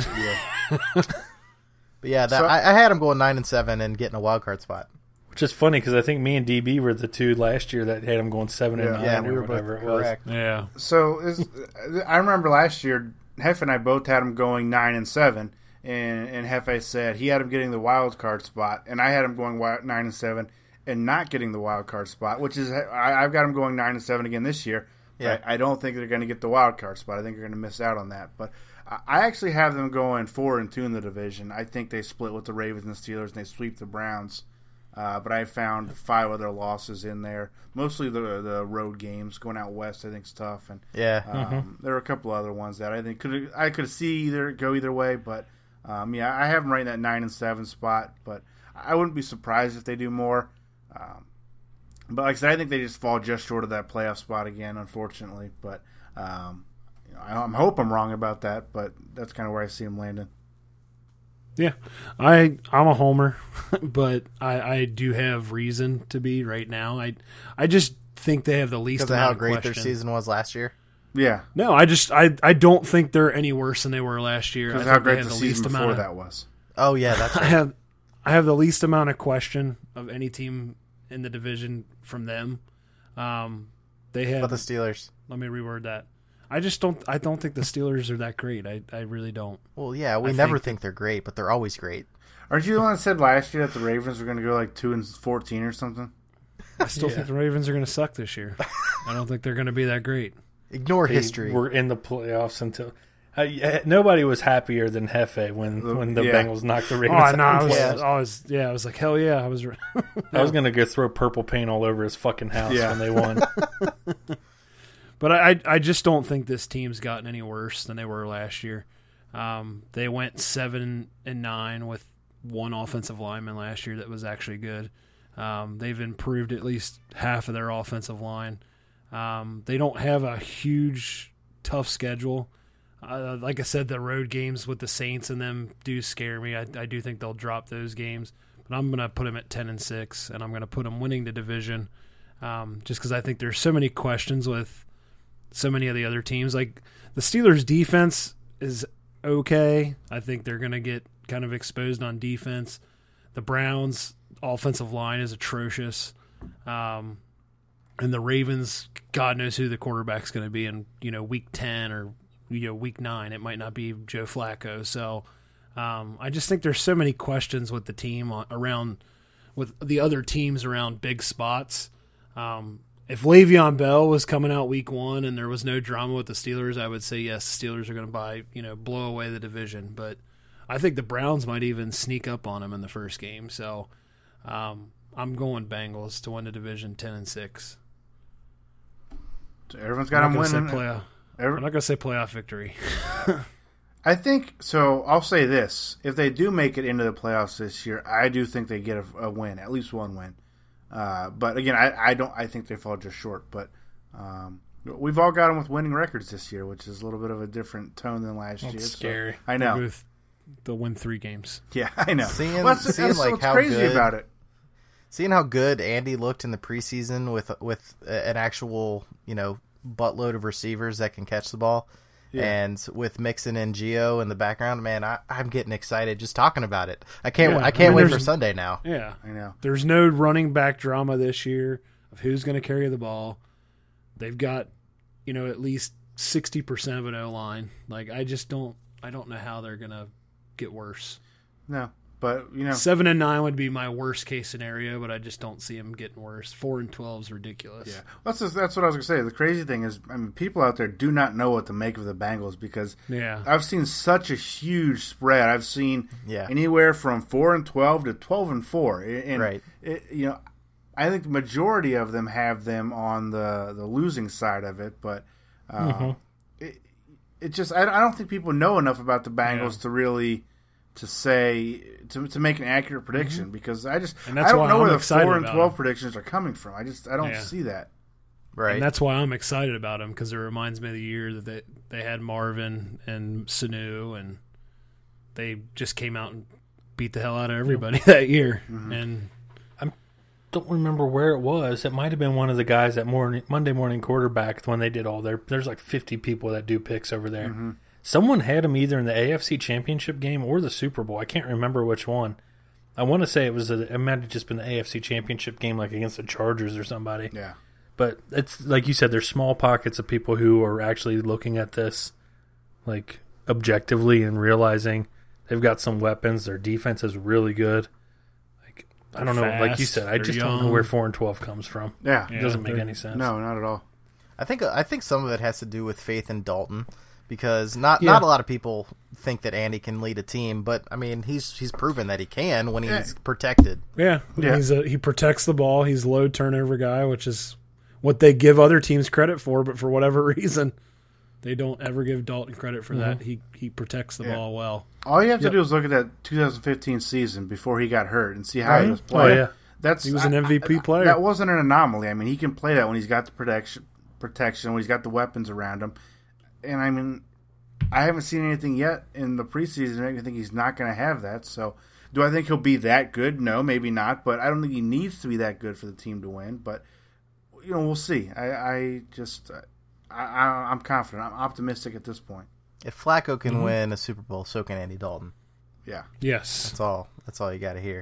But yeah, that, So- I, I had them going nine and seven and getting a wild card spot. Which is funny because I think me and D B were the two last year that had them going seven and Yeah. nine Yeah, we or were both whatever it was. correct. Yeah. So is, I remember last year, Hefe and I both had him going nine and seven, and and Hefe said he had him getting the wild card spot, and I had him going wi- nine and seven and not getting the wild card spot, which is I, I've got him going nine and seven again this year. Yeah. I, I don't think they're going to get the wild card spot. I think they're going to miss out on that. But I, I actually have them going four and two in the division. I think they split with the Ravens and Steelers, and they sweep the Browns. Uh, but I found five other losses in there, mostly the the road games. Going out west, I think is tough, and Yeah, um, there are a couple other ones that I think could I could see either go either way. But um, yeah, I have them right in that nine and seven spot. But I wouldn't be surprised if they do more. Um, but like I said, I think they just fall just short of that playoff spot again, unfortunately. But um, you know, I, I hope I'm wrong about that. But that's kind of where I see them landing. Yeah, I I'm a homer, but I, I do have reason to be right now. I I just think they have the least because of amount how of great question. their season was last year. Yeah, No, I just I I don't think they're any worse than they were last year. I because think how they great had the least season before amount of, that was. Oh yeah, that's I right. have I have the least amount of question of any team in the division from them. Um, they have. But the Steelers. Let me reword that. I just don't. I don't think the Steelers are that great. I, I really don't. Well, yeah, we I never think- think they're great, but they're always great. Aren't you the one that said last year that the Ravens were going to go like two and fourteen or something? I still Yeah. think the Ravens are going to suck this year. I don't think they're going to be that great. Ignore They history. were in the playoffs until uh, yeah, nobody was happier than Hefe when, when the Yeah. Bengals knocked the Oh, Ravens no, out. I of was, the Yeah. playoffs. I was, yeah, I was like, hell yeah, I was. I was gonna go throw purple paint all over his fucking house Yeah. when they won. But I, I, I just don't think this team's gotten any worse than they were last year. Um, they went seven and nine with one offensive lineman last year that was actually good. Um, they've improved at least half of their offensive line. Um, they don't have a huge, tough schedule. Uh, like I said, the road games with the Saints and them do scare me. I, I do think they'll drop those games, but I'm going to put them at ten and six, and I'm going to put them winning the division, um, just because I think there's so many questions with so many of the other teams. Like the Steelers' defense is okay. I think they're going to get kind of exposed on defense. The Browns' offensive line is atrocious. Um, and the Ravens, God knows who the quarterback's going to be in, you know, week ten or, you know, week nine. It might not be Joe Flacco. So um, I just think there's so many questions with the team on, around with the other teams around big spots. Um, if Le'Veon Bell was coming out week one and there was no drama with the Steelers, I would say yes, the Steelers are going to buy, you know, blow away the division. But I think the Browns might even sneak up on them in the first game. So um, I'm going Bengals to win the division ten and six. So everyone's got them winning. Playoff, Every, I'm not going to say playoff victory. I think so. I'll say this: if they do make it into the playoffs this year, I do think they get a, a win, at least one win. Uh, but again, I, I don't. I think they fall just short. But um, we've all got them with winning records this year, which is a little bit of a different tone than last That's year. Scary. So, I know. With they'll win three games. Yeah, I know. Seeing, well, that's, seeing that's like what's how crazy good, about it. Seeing how good Andy looked in the preseason with with an actual, you know, buttload of receivers that can catch the ball, yeah. and with Mixon and Gio in the background, man, I, I'm getting excited just talking about it. I can't, yeah, I can't I mean, wait for Sunday now. Yeah, I know. There's no running back drama this year of who's going to carry the ball. They've got, you know, at least sixty percent of an O line. Like I just don't, I don't know how they're going to get worse. No. But, you know, seven and nine would be my worst case scenario, but I just don't see them getting worse. Four and twelve is ridiculous. Yeah, that's just, that's what I was gonna say. The crazy thing is, I mean, people out there do not know what to make of the Bengals because yeah. I've seen such a huge spread. I've seen yeah. anywhere from four and twelve to twelve and four. And right. It, you know, I think the majority of them have them on the the losing side of it, but uh, mm-hmm. it it just I, I don't think people know enough about the Bengals yeah. to really. To say to to make an accurate prediction mm-hmm. because I just I don't know I'm where the four and twelve them. predictions are coming from. I just I don't yeah. see that. Right, and that's why I'm excited about them because it reminds me of the year that they they had Marvin and Sanu and they just came out and beat the hell out of everybody mm-hmm. that year. Mm-hmm. And I don't remember where it was. It might have been one of the guys at morning Monday Morning Quarterback when they did all their. There's like fifty people that do picks over there. Mm-hmm. Someone had him either in the A F C Championship game or the Super Bowl. I can't remember which one. I want to say it was a, it might have just been the A F C Championship game, like against the Chargers or somebody. Yeah. But it's like you said, there's small pockets of people who are actually looking at this like objectively and realizing they've got some weapons. Their defense is really good. Like I don't know, fast, like you said, I just young. don't know where four and twelve comes from. Yeah, it doesn't make any sense. No, not at all. I think I think some of it has to do with faith in Dalton. Because not yeah. not a lot of people think that Andy can lead a team, but I mean he's he's proven that he can when he's yeah. protected. Yeah, yeah. He's a, he protects the ball. He's a low turnover guy, which is what they give other teams credit for. But for whatever reason, they don't ever give Dalton credit for mm-hmm. that. He he protects the yeah. ball well. All you have to yep. do is look at that twenty fifteen season before he got hurt and see how right. he was playing. Oh, yeah. That's he was an M V P I, player. That wasn't an anomaly. I mean, he can play that when he's got the protection, protection when he's got the weapons around him, and I mean. I haven't seen anything yet in the preseason. I think he's not going to have that. So, do I think he'll be that good? No, maybe not. But I don't think he needs to be that good for the team to win. But you know, we'll see. I, I just, I, I, I'm confident. I'm optimistic at this point. If Flacco can mm-hmm. win a Super Bowl, so can Andy Dalton. Yeah. Yes. That's all. That's all you got to hear.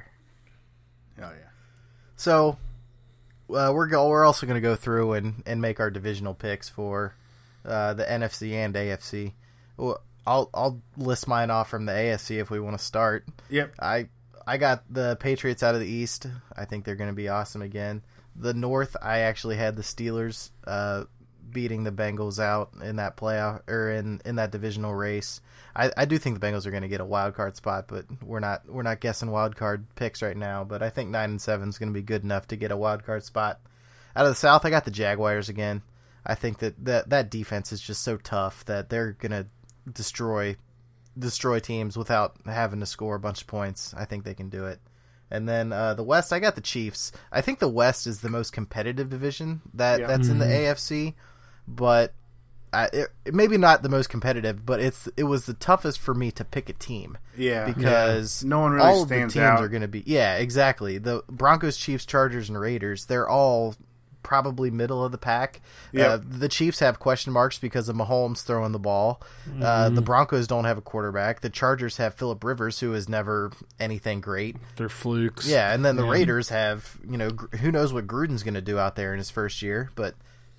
Oh yeah. So, uh, we're go- we're also going to go through and, and make our divisional picks for uh, the N F C and A F C. Well, I'll I'll list mine off from the A F C if we want to start. Yep. I I got the Patriots out of the East. I think they're going to be awesome again. The North, I actually had the Steelers uh, beating the Bengals out in that playoff or in, in that divisional race. I, I do think the Bengals are going to get a wild card spot, but we're not we're not guessing wild card picks right now. But I think nine and seven is going to be good enough to get a wild card spot. Out of the South, I got the Jaguars again. I think that that, that defense is just so tough that they're going to destroy destroy teams without having to score a bunch of points. I think they can do it. And then uh, the West, I got the Chiefs. I think the West is the most competitive division that yeah. that's mm-hmm. in the A F C, but I, it, it maybe not the most competitive, but it's it was the toughest for me to pick a team. Yeah, because yeah. no one really all stands of the teams out. are going to be yeah exactly the Broncos, Chiefs, Chargers, and Raiders. They're all probably middle of the pack. Yep. Uh, the Chiefs have question marks because of Mahomes throwing the ball. Uh, the Broncos don't have a quarterback. The Chargers have Phillip Rivers, who is never anything great. They're flukes. Yeah, and then the Yeah. Raiders have, you know, Gr- who knows what Gruden's going to do out there in his first year, but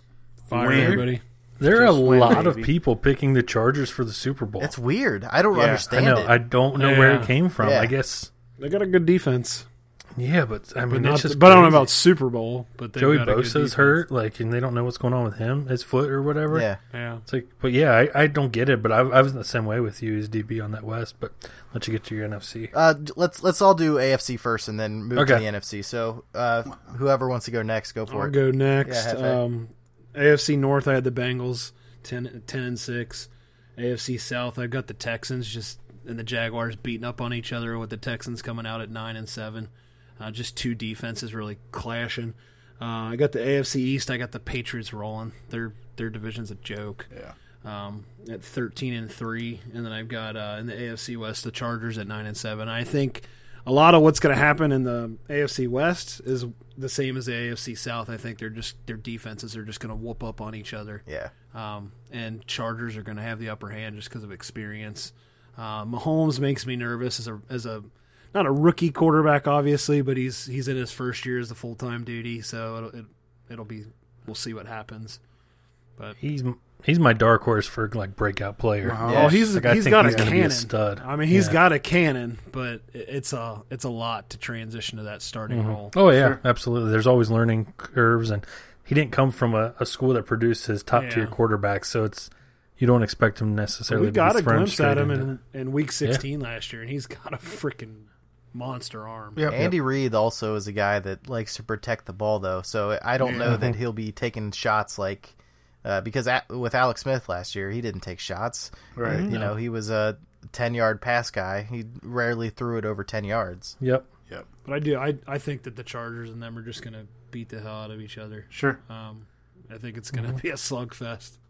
Fire Win. everybody. There are a Just win, lot of baby. people picking the Chargers for the Super Bowl. it's weird. I don't Yeah, I I understand know. it. I don't know where Yeah. it came from. Yeah. I guess. They got a good defense. Yeah, but I But, mean, not it's just but I don't know crazy. about Super Bowl. But they've Joey got a good Bosa's defense. hurt, like, and they don't know what's going on with him, his foot or whatever. yeah. Yeah. It's like, but yeah, I, I don't get it. But I, I was the same way with you as D B on that West. But let you get to your N F C. Uh, d- let's let's all do A F C first and then move to Okay. the N F C. So uh, whoever wants to go next, go for I'll it. go next. Yeah, Hefe. um, A F C North, I had the Bengals, ten, ten and six. A F C South, I've got the Texans just and the Jaguars beating up on each other with the Texans coming out at nine and seven. Uh, just two defenses really clashing. Uh, I got the A F C East. I got the Patriots rolling. Their their division's a joke. Yeah. Um, at thirteen and three, and then I've got uh, in the A F C West the Chargers at nine and seven. I think a lot of what's going to happen in the A F C West is the same as the A F C South. I think they're just their defenses are just going to whoop up on each other. Yeah. Um, and Chargers are going to have the upper hand just because of experience. Uh, Mahomes makes me nervous as a as a not a rookie quarterback, obviously, but he's he's in his first year as the full time duty, so it'll it, it'll be we'll see what happens. But He's he's my dark horse for like breakout player. Wow. Yeah. oh, he's Like, I he's think got he's a gonna be a cannon. stud. I mean, he's Yeah. got a cannon, but it- it's a it's a lot to transition to that starting role. Oh yeah, Sure. absolutely. There's always learning curves, and he didn't come from a, a school that produced his top tier Yeah. quarterbacks, so it's you don't expect him necessarily. We to got be a thrown glimpse straight at him into- in, in week sixteen last year, and he's got a freaking monster arm. Yep. Andy Reid also is a guy that likes to protect the ball, though. So I don't know that he'll be taking shots like uh, because at, with Alex Smith last year, he didn't take shots. Right. You know, he was a ten-yard pass guy. He rarely threw it over ten yards. Yep. Yep. But I do I I think that the Chargers and them are just going to beat the hell out of each other. Sure. Um, I think it's going to be a slugfest.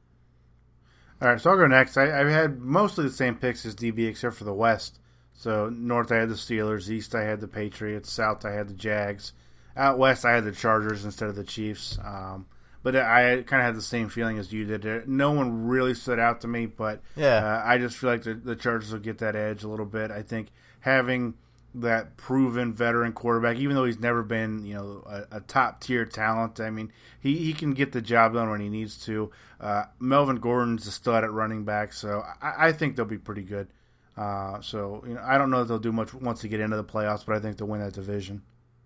All right, so I'll go next. I, I had mostly the same picks as D B except for the West. So North, I had the Steelers. East, I had the Patriots. South, I had the Jags. Out West, I had the Chargers instead of the Chiefs. Um, but I kind of had the same feeling as you did. No one really stood out to me, but Yeah. uh, I just feel like the, the Chargers will get that edge a little bit. I think having that proven veteran quarterback, even though he's never been, you know, a, a top tier talent. I mean, he, he can get the job done when he needs to. Uh, Melvin Gordon's a stud at running back, so I, I think they'll be pretty good. Uh, so you know, I don't know if they'll do much once they get into the playoffs, but I think they'll win that division.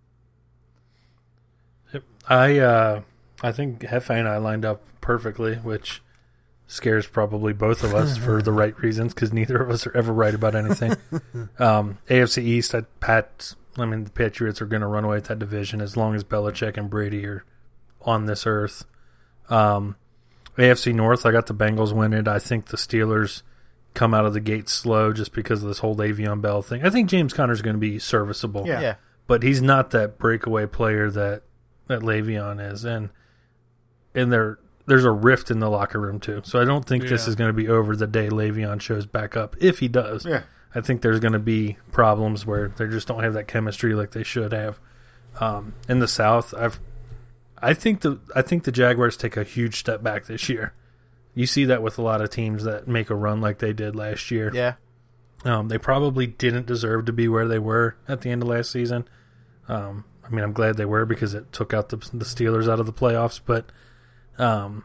Yep. I uh, I think Hefe and I lined up perfectly, which scares probably both of us for the right reasons because neither of us are ever right about anything. um, A F C East, I Pat. I mean, the Patriots are going to run away with that division as long as Belichick and Brady are on this earth. Um, A F C North, I got the Bengals winning. I think the Steelers come out of the gate slow just because of this whole Le'Veon Bell thing. I think James Conner's going to be serviceable. Yeah. Yeah. But he's not that breakaway player that that Le'Veon is, and and there there's a rift in the locker room too. So I don't think this Yeah. is going to be over the day Le'Veon shows back up. If he does, Yeah. I think there's going to be problems where they just don't have that chemistry like they should have. Um, in the South, I've I think the I think the Jaguars take a huge step back this year. You see that with a lot of teams that make a run like they did last year. Yeah. Um, they probably didn't deserve to be where they were at the end of last season. Um, I mean, I'm glad they were because it took out the, the Steelers out of the playoffs. But um,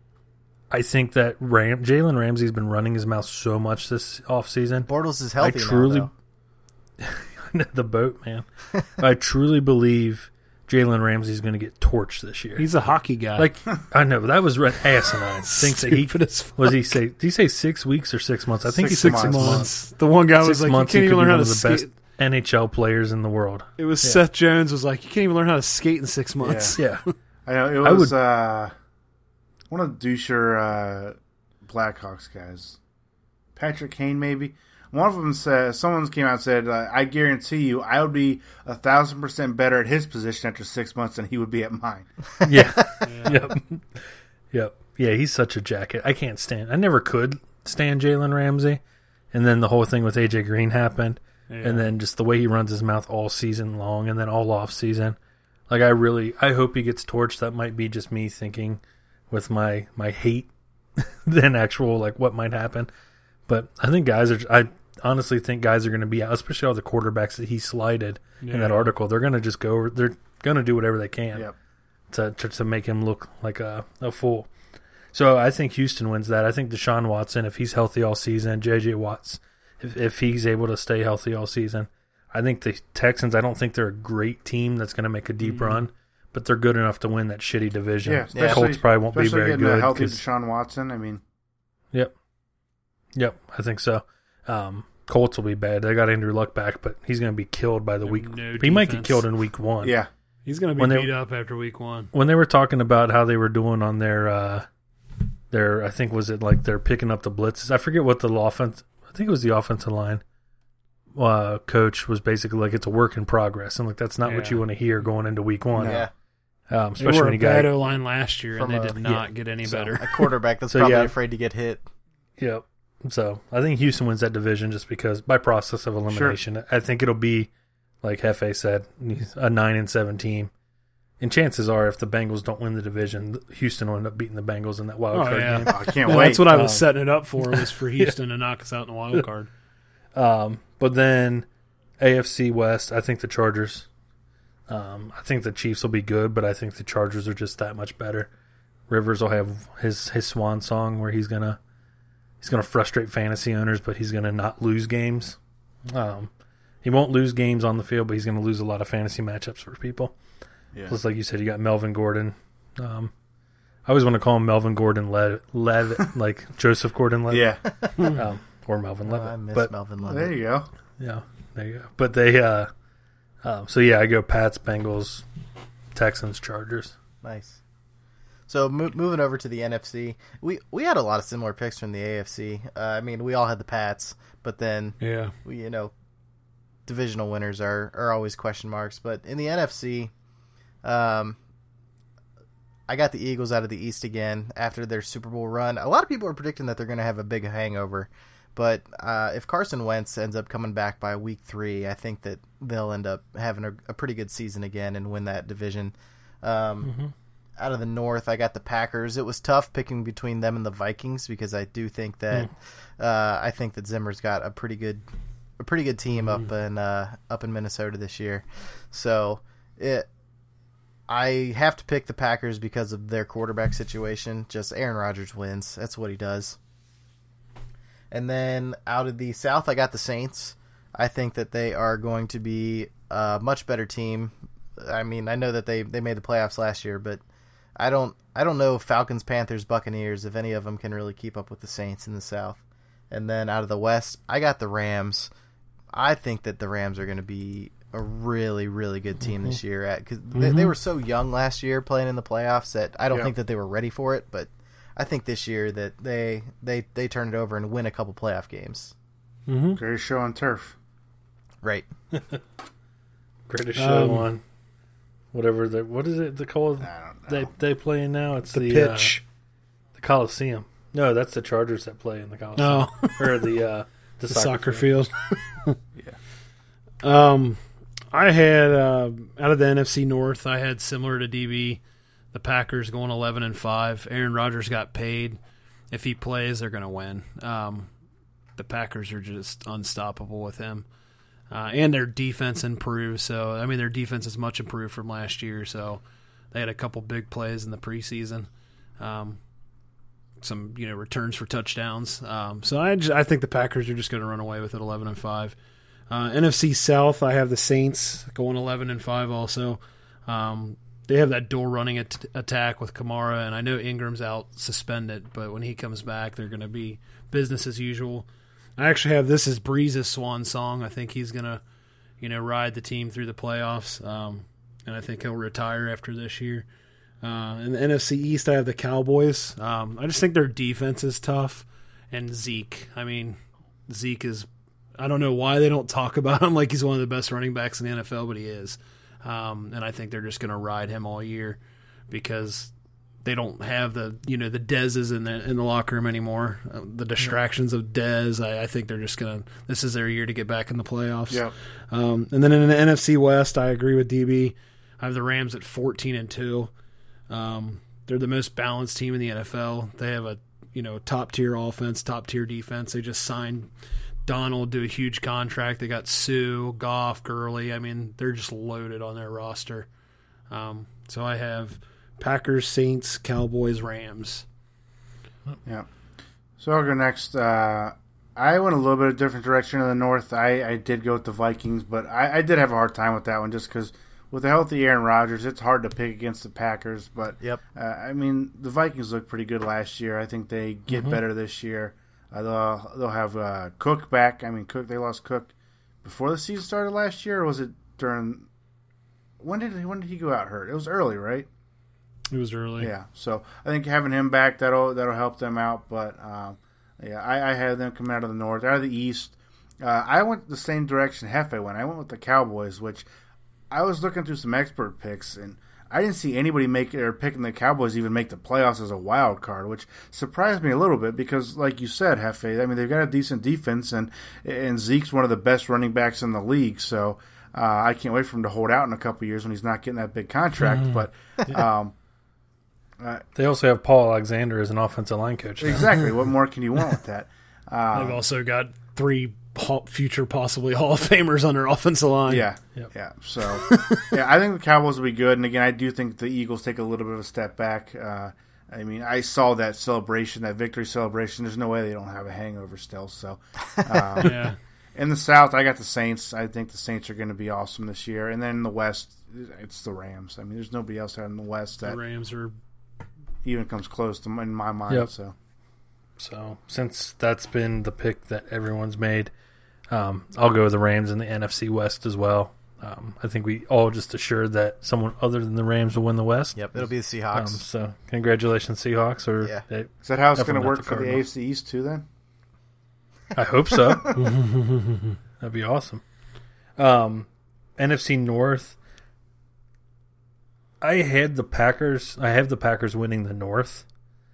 I think that Ram, Jalen Ramsey's been running his mouth so much this offseason. Bortles is healthy I truly, now, though. the boat, man. I truly believe Jalen Ramsey's going to get torched this year. He's a hockey guy. Like, I know, that was red asinine. Thinks that he, Stupid as fuck. was he say, did he say six weeks or six months? I think Six he said six six months. months. The one guy Six was like, you months, can't he even could be learn how one to of the skate. best N H L players in the world. It was Yeah. Seth Jones was like, you can't even learn how to skate in six months. Yeah. I know it I was would- uh, one of the doucher uh, Blackhawks guys, Patrick Kane, maybe. One of them said, someone came out and said, uh, "I guarantee you, I would be a thousand percent better at his position after six months than he would be at mine." Yeah. Yep. Yep. Yeah, he's such a jacket. I can't stand. I never could stand Jalen Ramsey, and then the whole thing with A J Green happened, Yeah. and then just the way he runs his mouth all season long, and then all off season. Like I really, I hope he gets torched. That might be just me thinking with my my hate than actual like what might happen. But I think guys are. I honestly think guys are going to be out, especially all the quarterbacks that he slighted yeah. in that article. They're going to just go. They're going to do whatever they can yep. to, to to make him look like a, a fool. So I think Houston wins that. I think Deshaun Watson, if he's healthy all season, J J Watts, if if he's able to stay healthy all season. I think the Texans, I don't think they're a great team that's going to make a deep mm-hmm. run, but they're good enough to win that shitty division. Yeah, the Colts probably won't be very good. A healthy Deshaun Watson, I mean. Yep. Yep, I think so. Um, Colts will be bad. They got Andrew Luck back, but he's going to be killed by the week. No he might get killed in week one. Yeah. He's going to be when beat they, up after week one. When they were talking about how they were doing on their, uh, their, I think, was it like they're picking up the blitzes? I forget what the offense, I think it was the offensive line. Uh, coach was basically like it's a work in progress, and like that's not yeah. what you want to hear going into week one. Yeah, um, especially they were when you got a bad O-line last year, and they did a, not yeah. get any so better. A quarterback that's so, probably yeah. afraid to get hit. Yep. So I think Houston wins that division just because by process of elimination. Sure. I think it'll be like Hefe said, a nine and seven team. And chances are, if the Bengals don't win the division, Houston will end up beating the Bengals in that wild oh, card yeah. game. I can't well, wait. That's what I was um, setting it up for, was for Houston yeah. to knock us out in the wild card. Um, but then A F C West, I think the Chargers. Um, I think the Chiefs will be good, but I think the Chargers are just that much better. Rivers will have his, his swan song where he's gonna he's gonna frustrate fantasy owners, but he's gonna not lose games. Um, he won't lose games on the field, but he's gonna lose a lot of fantasy matchups for people. Yeah. Plus, like you said, you got Melvin Gordon. Um, I always want to call him Melvin Gordon Lev, Lev like Joseph Gordon Lev. Yeah. um, or Melvin Levitt. Oh, I miss but, Melvin Levitt. There you go. Yeah, there you go. But they, uh, um, so yeah, I go Pats, Bengals, Texans, Chargers. Nice. So mo- moving over to the N F C, we we had a lot of similar picks from the A F C. Uh, I mean, we all had the Pats, but then yeah, we, you know, divisional winners are, are always question marks. But in the N F C, um, I got the Eagles out of the East again after their Super Bowl run. A lot of people are predicting that they're going to have a big hangover. But uh, if Carson Wentz ends up coming back by week three, I think that they'll end up having a, a pretty good season again and win that division. Um, mm-hmm. Out of the North, I got the Packers. It was tough picking between them and the Vikings because I do think that mm. uh, I think that Zimmer's got a pretty good a pretty good team mm. up in uh, up in Minnesota this year. So it. I have to pick the Packers because of their quarterback situation. Just Aaron Rodgers wins. That's what he does. And then out of the South, I got the Saints. I think that they are going to be a much better team. I mean, I know that they, they made the playoffs last year, but I don't I don't know if Falcons, Panthers, Buccaneers, if any of them can really keep up with the Saints in the South. And then out of the West, I got the Rams. I think that the Rams are going to be a really, really good team mm-hmm. this year. Because mm-hmm. they, they were so young last year playing in the playoffs that I don't yeah. think that they were ready for it, but I think this year that they they, they turn it over and win a couple playoff games. Mm-hmm. Greatest show on turf. Right. Greatest show um, on whatever the what is it they call it? I don't know. They they play in now. It's the, the pitch, uh, the Coliseum. No, that's the Chargers that play in the Coliseum. Oh, or the uh, the, the soccer, soccer field. field. yeah. Um, I had uh, out of the N F C North, I had similar to D B, the Packers going eleven and five. Aaron Rodgers got paid. If he plays, they're going to win. Um, the Packers are just unstoppable with him. Uh, and their defense improved. So, I mean, their defense is much improved from last year. So, they had a couple big plays in the preseason. Um, some, you know, returns for touchdowns. Um, so, I just, I think the Packers are just going to run away with it eleven and five. Uh, N F C South, I have the Saints going eleven and five also. Um, they have that dual running at- attack with Kamara, and I know Ingram's out suspended, but when he comes back, they're going to be business as usual. I actually have this as Breeze's swan song. I think he's going to, you know, ride the team through the playoffs, um, and I think he'll retire after this year. Uh, in the N F C East, I have the Cowboys. Um, I just think their defense is tough, and Zeke. I mean, Zeke is – I don't know why they don't talk about him like he's one of the best running backs in the N F L, but he is. Um, and I think they're just going to ride him all year because – they don't have the you know the Dez's in the in the locker room anymore. Uh, the distractions of Dez. I, I think they're just gonna. This is their year to get back in the playoffs. Yeah. Um, and then in the N F C West, I agree with D B. I have the Rams at fourteen and two. Um, they're the most balanced team in the N F L. They have a you know top tier offense, top tier defense. They just signed Donald to a huge contract. They got Sue, Goff, Gurley. I mean, they're just loaded on their roster. Um, so I have Packers, Saints, Cowboys, Rams. Yeah. So I'll go next. Uh, I went a little bit of a different direction in the North. I, I did go with the Vikings, but I, I did have a hard time with that one just because with a healthy Aaron Rodgers, it's hard to pick against the Packers. But, Yep. uh, I mean, the Vikings looked pretty good last year. I think they get Mm-hmm. better this year. Uh, they'll, they'll have uh, Cook back. I mean, Cook. They lost Cook before the season started last year, or was it during – when did, he, when did he go out hurt? It was early, right? It was early. Yeah, so I think having him back that'll that'll help them out. But um, yeah, I, I had them coming out of the North, out of the East. Uh, I went the same direction Hefe went. I went with the Cowboys, which I was looking through some expert picks, and I didn't see anybody make or picking the Cowboys even make the playoffs as a wild card, which surprised me a little bit because, like you said, Hefe, I mean they've got a decent defense, and and Zeke's one of the best running backs in the league, so uh, I can't wait for him to hold out in a couple years when he's not getting that big contract, Mm-hmm. but. Um, They also have Paul Alexander as an offensive line coach now. Exactly. What more can you want with that? Um, They've also got three hall, future possibly Hall of Famers on their offensive line. yeah, Yep. yeah. So, yeah, I think the Cowboys will be good. And again, I do think the Eagles take a little bit of a step back. Uh, I mean, I saw that celebration, that victory celebration. There's no way they don't have a hangover still. So, um, Yeah. in the South, I got the Saints. I think the Saints are going to be awesome this year. And then in the West, it's the Rams. I mean, there's nobody else out in the West The that Rams are even comes close to in my mind. Yep. So, So since that's been the pick that everyone's made, um, I'll go with the Rams in the N F C West as well. Um, I think we all just assured that someone other than the Rams will win the West. Yep, it'll be the Um, Seahawks. so congratulations, Seahawks. Or Yeah. they, is that how it's Definitely going to not work the for the Cardinals. A F C East too? Then. I hope so. That'd be awesome. Um, N F C North. I had the Packers. I have the Packers winning the North,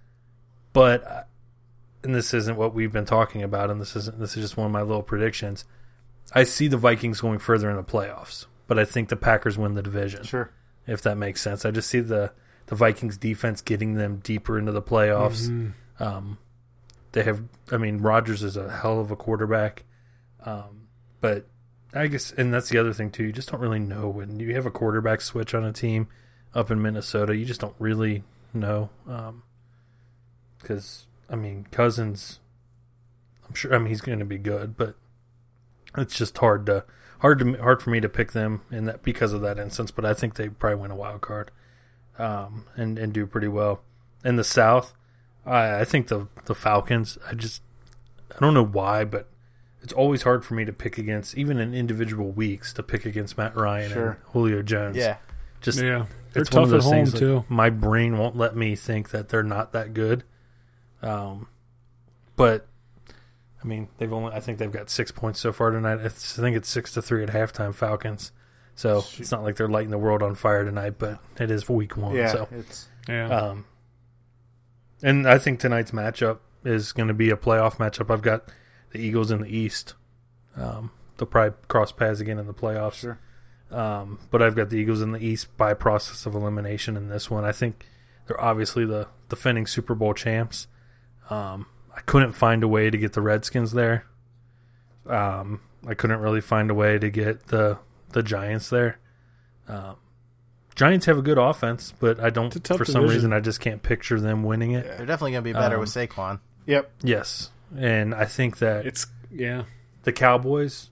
but and this isn't what we've been talking about, and this isn't. This is just one of my little predictions. I see the Vikings going further in the playoffs, but I think the Packers win the division. Sure. If that makes sense, I just see the the Vikings defense getting them deeper into the playoffs. Mm-hmm. Um, they have, I mean, Rodgers is a hell of a quarterback, um, but I guess, and that's the other thing too. You just don't really know when you have a quarterback switch on a team up in Minnesota. You just don't really know, because um, I mean, Cousins. I'm sure. I mean, he's going to be good, but it's just hard to hard to hard for me to pick them in that because of that instance. But I think they probably win a wild card, um, and and do pretty well in the South. I, I think the the Falcons. I just I don't know why, but it's always hard for me to pick against, even in individual weeks, to pick against Matt Ryan Sure. and Julio Jones. yeah. Just Yeah. They're it's one tough of at those home, things that too. my brain won't let me think that they're not that good. Um, but I mean, they've only I think they've got six points so far tonight. It's, I think it's six to three at halftime. Falcons. So it's not like they're lighting the world on fire tonight, but it is week one. Yeah. So It's Yeah. um, and I think tonight's matchup is going to be a playoff matchup. I've got the Eagles in the East. Um, they'll probably cross paths again in the playoffs. sure. Um, but I've got the Eagles in the East by process of elimination in this one. I think they're obviously the defending Super Bowl champs. Um, I couldn't find a way to get the Redskins there. Um, I couldn't really find a way to get the the Giants there. Um, Giants have a good offense, but I don't. It's a tough For some division. reason, I just can't picture them winning it. They're definitely going to be better Um, with Saquon. Yep. Yes, and I think that It's yeah. the Cowboys.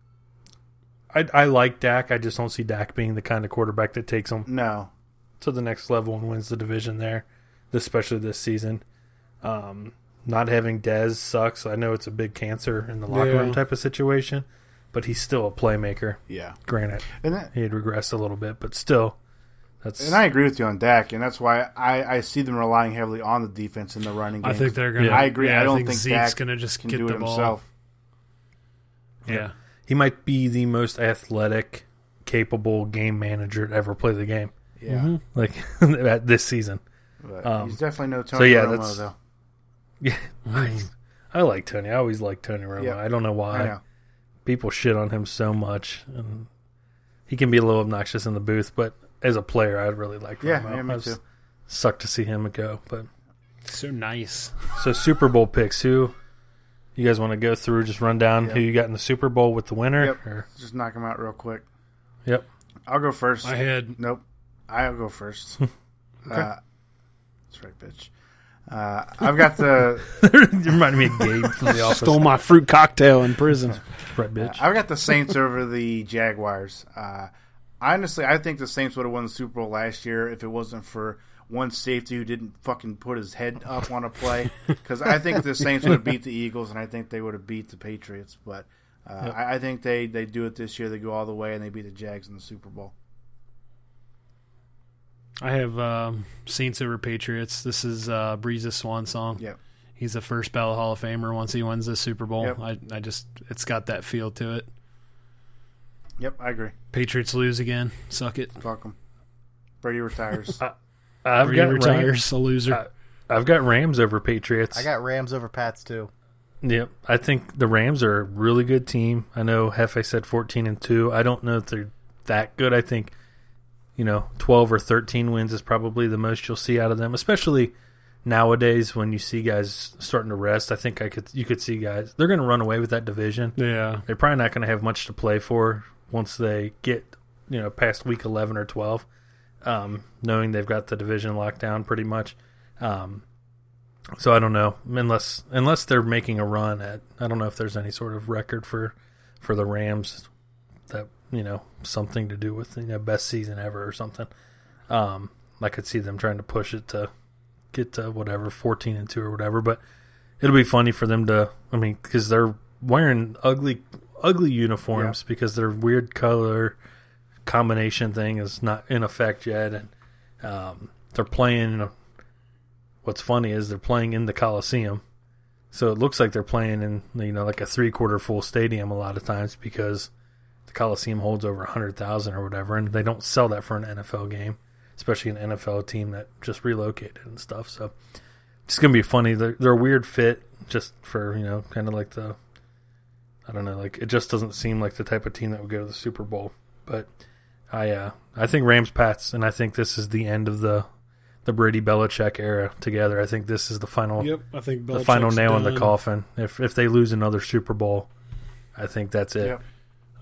I I like Dak. I just don't see Dak being the kind of quarterback that takes them No. to the next level and wins the division there, especially this season. Um, not having Dez sucks. I know it's a big cancer in the locker Yeah. room type of situation, but he's still a playmaker. Yeah. Granted, And that, he had regressed a little bit, but still, that's and I agree with you on Dak, and that's why I, I see them relying heavily on the defense in the running game. I think they're gonna. Yeah. I agree. Yeah, I don't think, think Zeke's Dak gonna just can get do the it ball. himself. Yeah. he might be the most athletic, capable game manager to ever play the game. Yeah. Like at this season. But Um, he's definitely no Tony so, yeah, Romo, that's- though. Yeah, I, I like Tony. I always like Tony Romo. Yeah. I don't know why. I know. People shit on him so much, and he can be a little obnoxious in the booth. But as a player, I really like Yeah, Romo. yeah, me I was- too. Sucked to see him go, but So nice. so Super Bowl picks. Who you guys want to go through? Just run down Yep. who you got in the Super Bowl with the winner. Yep. Or, Just knock them out real quick. yep. I'll go first. I had Nope. I'll go first. Okay. uh, that's right, bitch. Uh, I've got the You reminded me of Gabe from the office. stole my fruit cocktail in prison. Right, uh, bitch. I've got the Saints over the Jaguars. Uh, honestly, I think the Saints would have won the Super Bowl last year if it wasn't for one safety who didn't fucking put his head up on a play. Because I think the Saints would have beat the Eagles, and I think they would have beat the Patriots. But uh, Yep. I, I think they, they do it this year. They go all the way, and they beat the Jags in the Super Bowl. I have um, Saints over Patriots. This is uh, Breeze's swan song. Yep. He's the first ballot Hall of Famer once he wins the Super Bowl. Yep. I, I just, it's got that feel to it. Yep, I agree. Patriots lose again. Suck it. Fuck 'em. Brady retires. I've Brady got Rams, retires, a loser. Uh, I've got Rams over Patriots. I got Rams over Pats too. Yep, I think the Rams are a really good team. I know Hefe said fourteen and two. I don't know if they're that good. I think, you know, twelve or thirteen wins is probably the most you'll see out of them, especially nowadays when you see guys starting to rest. I think I could you could see guys they're going to run away with that division. yeah. They're probably not going to have much to play for once they get, you know, past week eleven or twelve, um, knowing they've got the division locked down pretty much. Um, so I don't know, unless unless they're making a run at, I don't know if there's any sort of record for, for the Rams that, you know, something to do with, you know, best season ever or something. Um, I could see them trying to push it to get to whatever, fourteen and two or whatever, but it'll be funny for them to, I mean, because they're wearing ugly ugly uniforms Yeah. because their weird color combination thing is not in effect yet, and um, they're playing. What's funny is they're playing in the Coliseum, so it looks like they're playing in, you know, like a three quarter full stadium a lot of times because the Coliseum holds over a hundred thousand or whatever, and they don't sell that for an N F L game, especially an N F L team that just relocated and stuff. So it's gonna be funny. They're, they're a weird fit, just for, you know, kind of like the. I don't know, like it just doesn't seem like the type of team that would go to the Super Bowl. But I uh, I think Rams Pats, and I think this is the end of the the Brady Belichick era together. I think this is the final Yep, I think the Belichick's final nail in done. the coffin. If if they lose another Super Bowl, I think that's it. Yep.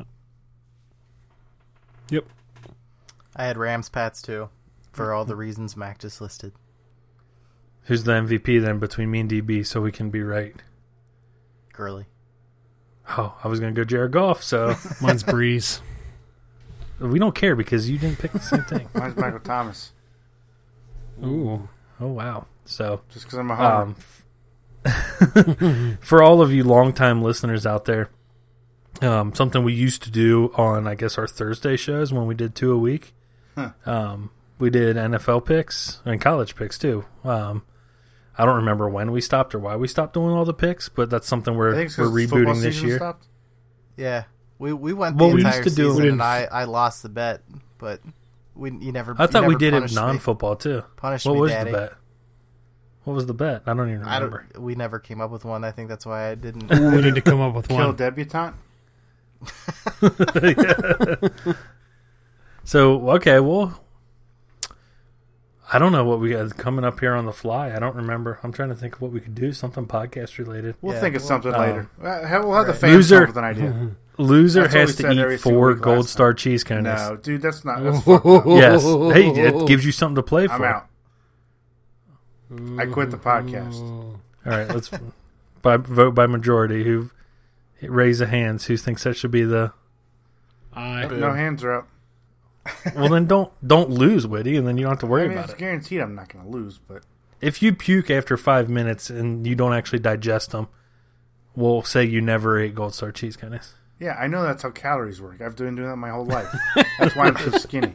Yep. I had Rams Pats too, for all the reasons Mac just listed. Who's the M V P then between me and D B, so we can be right? Gurley. Oh, I was gonna go Jared Goff, so Mine's Breeze. we don't care because you didn't pick the same thing. Mine's Michael Thomas. Ooh. Oh wow! So Just because I'm a homer. Um, for all of you longtime listeners out there, um, something we used to do on, I guess, our Thursday shows when we did two a week. Huh. Um, we did N F L picks and college picks too. Um, I don't remember when we stopped or why we stopped doing all the picks, but that's something I we're think it's we're 'cause football rebooting this season year. stopped. Yeah, we we went Well, the we entire used to do- season, we and didn't- I, I lost the bet, but we you never. I you thought we never did it punished me. non-football too. Punished What me, was Daddy. the bet? What was the bet? I don't even I remember. don't. We never came up with one. I think that's why I didn't. Ooh, we need to come up with Kill one. debutante. So, okay, well, I don't know what we got coming up here on the fly. I don't remember. I'm trying to think of what we could do, something podcast related. We'll Yeah, think of well, something um, later. We'll have, we'll have the right. fans Loser. come up with an idea. Loser That's what has we to said every eat two four weeks Gold last Star cheese cones. No, dude, that's not. That's fucked up. Yes. Hey, it gives you something to play for. I'm out. I quit the podcast. All right, let's by, vote by majority. Who raise the hands? Who thinks that should be the? I No hands are up. Well, then don't don't lose, Whitty, and then you don't have to worry I mean, about it's it. guaranteed I'm not going to lose, but If you puke after five minutes and you don't actually digest them, we'll say you never ate Gold Star cheese cones. yeah, I know that's how calories work. I've been doing that my whole life. That's why I'm so skinny.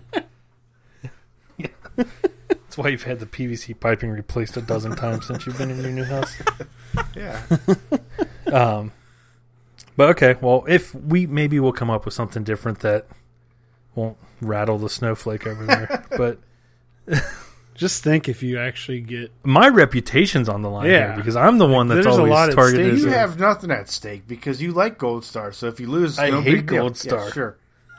That's why you've had the P V C piping replaced a dozen times since you've been in your new house. Yeah. Um, but okay, well, if we maybe we'll come up with something different that won't rattle the snowflake over there. But just think if you actually get my reputation's on the line Yeah. here because I'm the one that's There's a always lot at targeted. stake. as You a- have nothing at stake because you like Gold Star. So if you lose, I no hate big deal. Gold Star. Yeah, sure.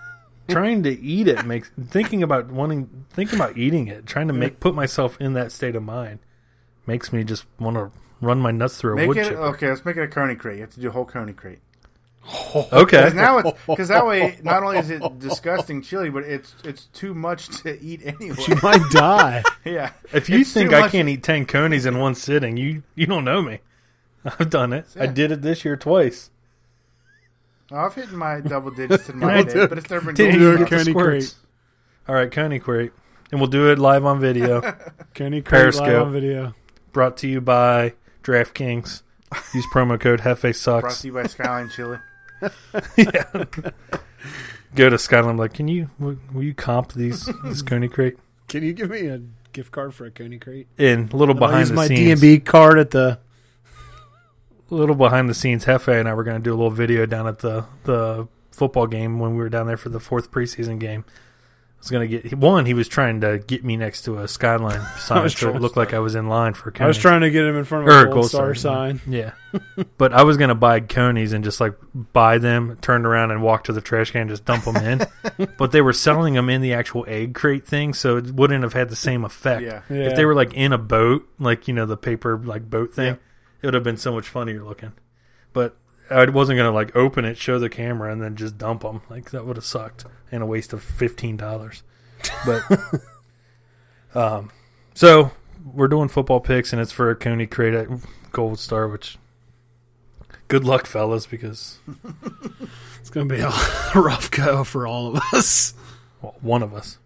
trying to eat it makes thinking about wanting thinking about eating it, trying to make put myself in that state of mind makes me just want to run my nuts through a make wood it, chipper. Okay, let's make it a coney crate. You have to do a whole coney crate. Okay. Now it's because that way, not only is it disgusting chili, but it's it's too much to eat anyway. You might die. Yeah. If you It's think too I much- can't eat ten conies in one sitting, you you don't know me. I've done it. I Yeah. did it this year twice. Oh, I've hit my double digits in my Right. day, but it's never been Didn't good even enough. get the Coney squirts. All right, Coney Crate. And we'll do it live on video. Coney Crate live Periscope. on video. Brought to you by DraftKings. Use promo code Brought HefeSucks. to you by Skyline Chili. Yeah. Go to Skyline like, can you, will, will you comp these, this Coney Crate? Can you give me a gift card for a Coney Crate? And a little I'll behind use the my scenes. D and B card at the. A little behind the scenes, Hefe and I were going to do a little video down at the, the football game when we were down there for the fourth preseason game. I was going to get one. He was trying to get me next to a Skyline sign, was so it trying- looked like I was in line for. I was Coney. trying to get him in front of Or a gold, gold star star, sign. Yeah, but I was going to buy conies and just like buy them, turn around and walk to the trash can and just dump them in. But they were selling them in the actual egg crate thing, so it wouldn't have had the same effect. Yeah. Yeah. If they were like in a boat, like, you know, the paper like boat thing, Yeah. it would have been so much funnier looking. But I wasn't going to like open it, show the camera, and then just dump them. Like, that would have sucked and a waste of fifteen dollars. But um, so we're doing football picks, and it's for a Coney Crate at Gold Star, which good luck, fellas, because It's going to be a rough go for all of us. well, one of us.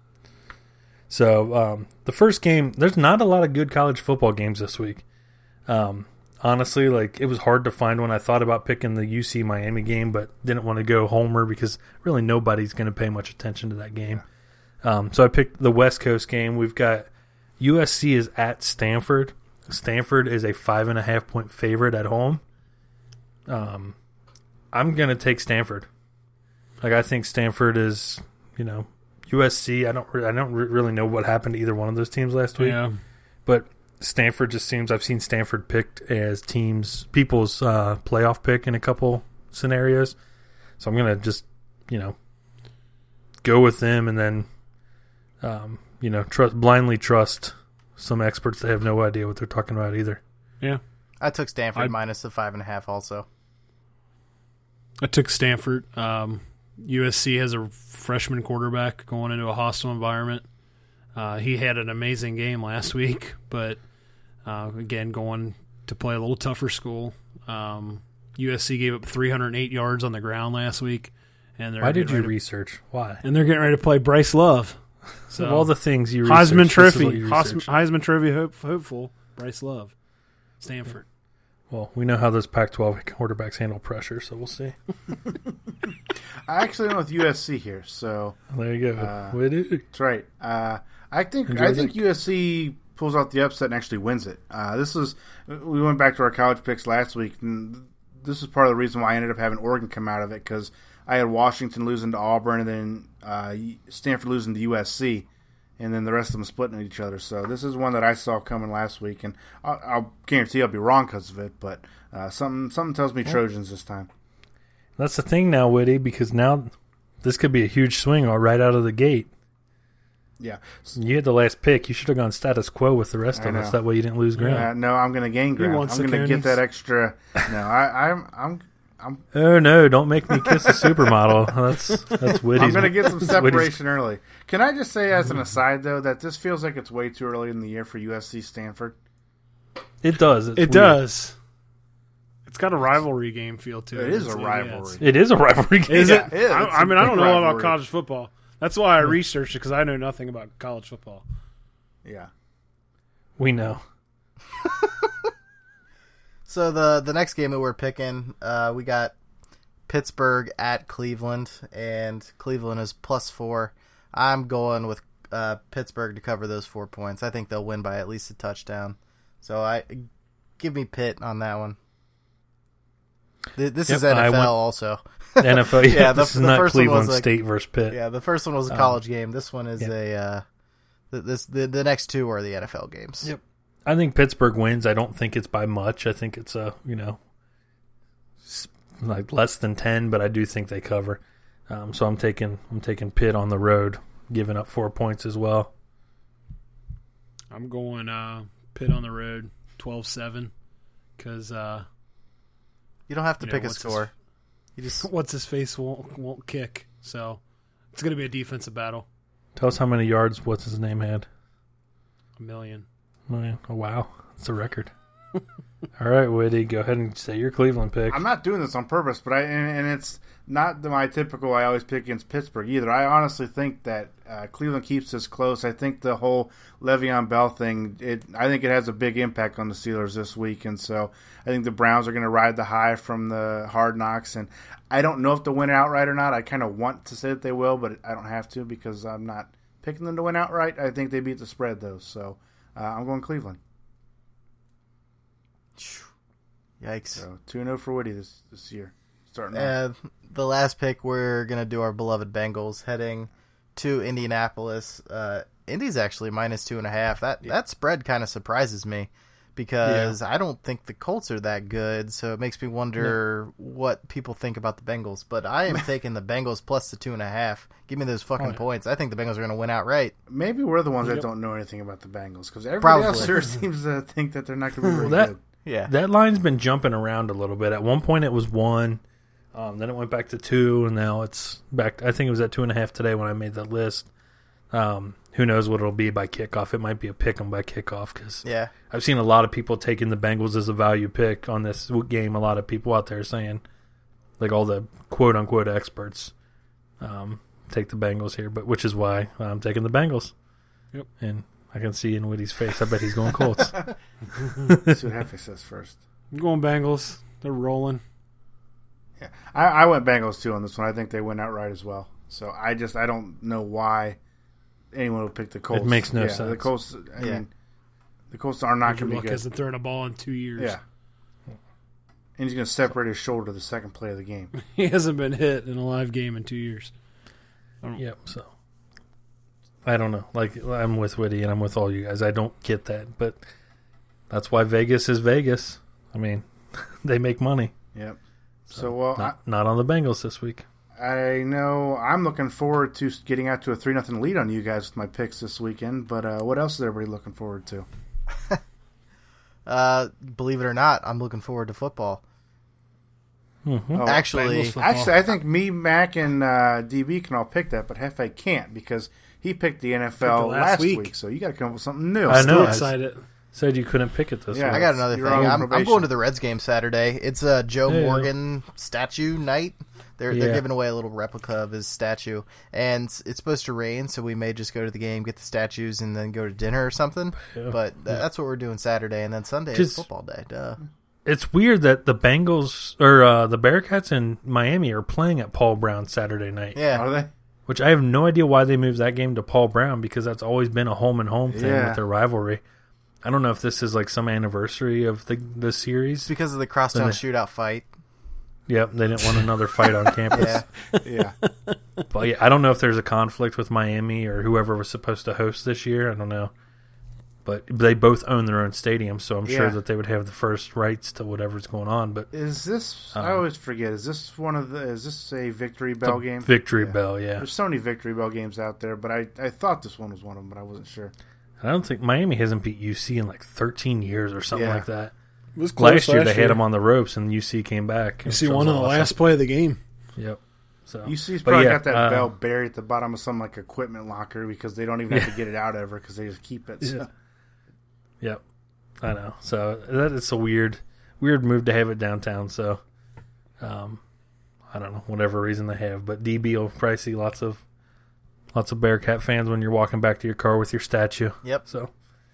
So um, the first game, there's not a lot of good college football games this week. Um, honestly, like, it was hard to find one. I thought about picking the U C Miami game, but didn't want to go homer because really nobody's going to pay much attention to that game. Um, so I picked the West Coast game. We've got U S C is at Stanford. Stanford is a five and a half point favorite at home. Um, I'm gonna take Stanford. Like, I think Stanford is, you know, U S C. I don't, re- I don't re- really know what happened to either one of those teams last week. Yeah. But Stanford just seems, I've seen Stanford picked as teams, people's uh, playoff pick in a couple scenarios. So I'm going to just, you know, go with them and then, um, you know, trust blindly trust some experts that have no idea what they're talking about either. Yeah. I took Stanford I'd- minus the five and a half also. I took Stanford. Um, U S C has a freshman quarterback going into a hostile environment. Uh, he had an amazing game last week, but uh, again, going to play a little tougher school. Um, U S C gave up three hundred eight yards on the ground last week, and they're Why did getting you ready research? Why? to, and they're getting ready to play Bryce Love. So Of all the things you Heisman researched, this is what Trophy, you Heisman, researched. Heisman Trophy hope, hopeful Bryce Love, Stanford. Well, we know how those Pac twelve quarterbacks handle pressure, so we'll see. I actually went with U S C here, so There you go. Uh, We do. that's right. Uh, I think Enjoy I the- think U S C pulls out the upset and actually wins it. Uh, this is we went back to our college picks last week, and this is part of the reason why I ended up having Oregon come out of it, because I had Washington losing to Auburn and then uh, Stanford losing to U S C, and then the rest of them splitting each other. So this is one that I saw coming last week, and I'll, I'll guarantee I'll be wrong because of it, but uh, something something tells me Trojans this time. That's the thing now, Whitty, because now this could be a huge swing all right out of the gate. Yeah. You had the last pick. You should have gone status quo with the rest I of us. know. That way you didn't lose ground. Uh, no, I'm going to gain ground. wants I'm the going to get Coonies. that extra. No, I, I'm I'm I'm Oh, no. Don't make me kiss a supermodel. That's that's Whitty's. I'm going to get some that's Whitty's- separation early. Can I just say, as an aside, though, that this feels like it's way too early in the year for U S C Stanford? It does. It's It weird. does. It's got a rivalry game feel to it. It is a It's- rivalry. It is a rivalry game. Is Yeah, it? it is. I, It's I a mean, I big don't know about rivalry. college football. That's why I researched it, because I know nothing about college football. Yeah. We know. So the the next game that we're picking, uh, we got Pittsburgh at Cleveland, and Cleveland is plus four. I'm going with uh, Pittsburgh to cover those four points. I think they'll win by at least a touchdown. So I give me Pitt on that one. Th- This Yep, is N I F L went- also. N F L. Yeah, Yeah, the- this is the not first one was Cleveland like- State versus Pitt. Yeah, the first one was a Um, college game. This one is yeah. a uh, th- this the the next two are the N F L games. Yep. I think Pittsburgh wins. I don't think it's by much. I think it's a, you know, s- like less than ten, but I do think they cover. Um, so I'm taking I'm taking Pitt on the road, giving up four points as well. I'm going uh, Pitt on the road, twelve seven, because uh, You don't have to you pick know, a what's his- score. You just what's his face won't won't kick, so it's going to be a defensive battle. Tell us how many yards what's his name had. A million. Oh, oh wow, that's a record. All right, Whitty, go ahead and say your Cleveland pick. I'm not doing this on purpose, but I and, and it's not the, my typical. I always pick against Pittsburgh either. I honestly think that uh, Cleveland keeps this close. I think the whole Le'Veon Bell thing. It I think it has a big impact on the Steelers this week, and so I think the Browns are going to ride the high from the Hard Knocks. And I don't know if they'll win outright or not. I kind of want to say that they will, but I don't have to because I'm not picking them to win outright. I think they beat the spread though, so uh, I'm going Cleveland. yikes. So two and oh for Woody this this year. Starting off. Uh, the last pick, we're gonna do our beloved Bengals heading to Indianapolis. Uh, Indy's actually minus two and a half. That Yeah. that spread kind of surprises me because I don't think the Colts are that good. So it makes me wonder what people think about the Bengals. But I am taking the Bengals plus the two and a half. Give me those fucking Oh, yeah. points. I think the Bengals are gonna win outright. Maybe we're the ones Yep. that don't know anything about the Bengals because everybody else Probably. sure seems to think that they're not going to be very Well, that- good. Yeah. That line's been jumping around a little bit. At one point, it was one, um, then it went back to two, and now it's back. I think it was at two and a half today when I made the list. Um, who knows what it'll be by kickoff? It might be a pick 'em by kickoff because yeah. I've seen a lot of people taking the Bengals as a value pick on this game. A lot of people out there saying, like all the quote unquote experts, um, take the Bengals here, but which is why I'm taking the Bengals. Yep. And I can see in Woody's face. I bet he's going Colts. Let's see what Hefe says first. I'm going Bengals. They're rolling. Yeah, I, I went Bengals too on this one. I think they win outright as well. So I just I don't know why anyone would pick the Colts. makes no yeah, sense. The Colts. I Yeah. mean, the Colts are not going to Luck be good. hasn't thrown a ball in two years. Yeah, and he's going to separate his shoulder the second play of the game. He hasn't been hit in a live game in two years. Yep. So I don't know. Like I'm with Woody and I'm with all you guys. I don't get that, but that's why Vegas is Vegas. I mean, they make money. Yep. So well, Not, not on the Bengals this week. I, I know I'm looking forward to getting out to a three nothing lead on you guys with my picks this weekend. But uh, what else is everybody looking forward to? Uh, believe it or not, I'm looking forward to football. Mm-hmm. Oh, Actually, Bengals football. Actually, I think me, Mac, and uh, D B can all pick that, but Hefe can't because he picked the N F L Picked it last last week. week. So you got to come up with something new. I know. Still I excited. Said you couldn't pick it this Yeah. week. I got another You're thing. on I'm, I'm probation. going to the Reds game Saturday. It's a Joe Yeah. Morgan statue night. They're they're Yeah. giving away a little replica of his statue, and it's supposed to rain, so we may just go to the game, get the statues, and then go to dinner or something. Yeah. But th- that's what we're doing Saturday, and then Sunday is Just- football day. Duh. It's weird that the Bengals or uh, the Bearcats in Miami are playing at Paul Brown Saturday night. Yeah, Are they? Which I have no idea why they moved that game to Paul Brown because that's always been a home and home thing Yeah. with their rivalry. I don't know if this is like some anniversary of the the series. it's because of the crosstown Then shootout fight. Yep, they didn't want another fight on campus. Yeah, Yeah. But yeah, I don't know if there's a conflict with Miami or whoever was supposed to host this year. I don't know. But they both own their own stadium, so I'm sure Yeah. that they would have the first rights to whatever's going on. But Is this? I Um, always forget. Is this one of the? Is this a Victory it's Bell a game? Victory Yeah. Bell, yeah. There's so many Victory Bell games out there, but I, I thought this one was one of them, but I wasn't sure. I don't think Miami hasn't beat U C in like thirteen years or something Yeah. like that. It was close Last year they had them on the ropes and U C came back. You see which one was of the awesome. last play of the game. Yep. So U C's But probably yeah, got that uh, bell buried at the bottom of some like equipment locker because they don't even have Yeah. to get it out ever because they just keep it. So. Yeah. Yep. I know. So that it's a weird, weird move to have it downtown. So, um, I don't know, whatever reason they have, but D B will probably see lots of, lots of Bearcat fans when you're walking back to your car with your statue. Yep. So,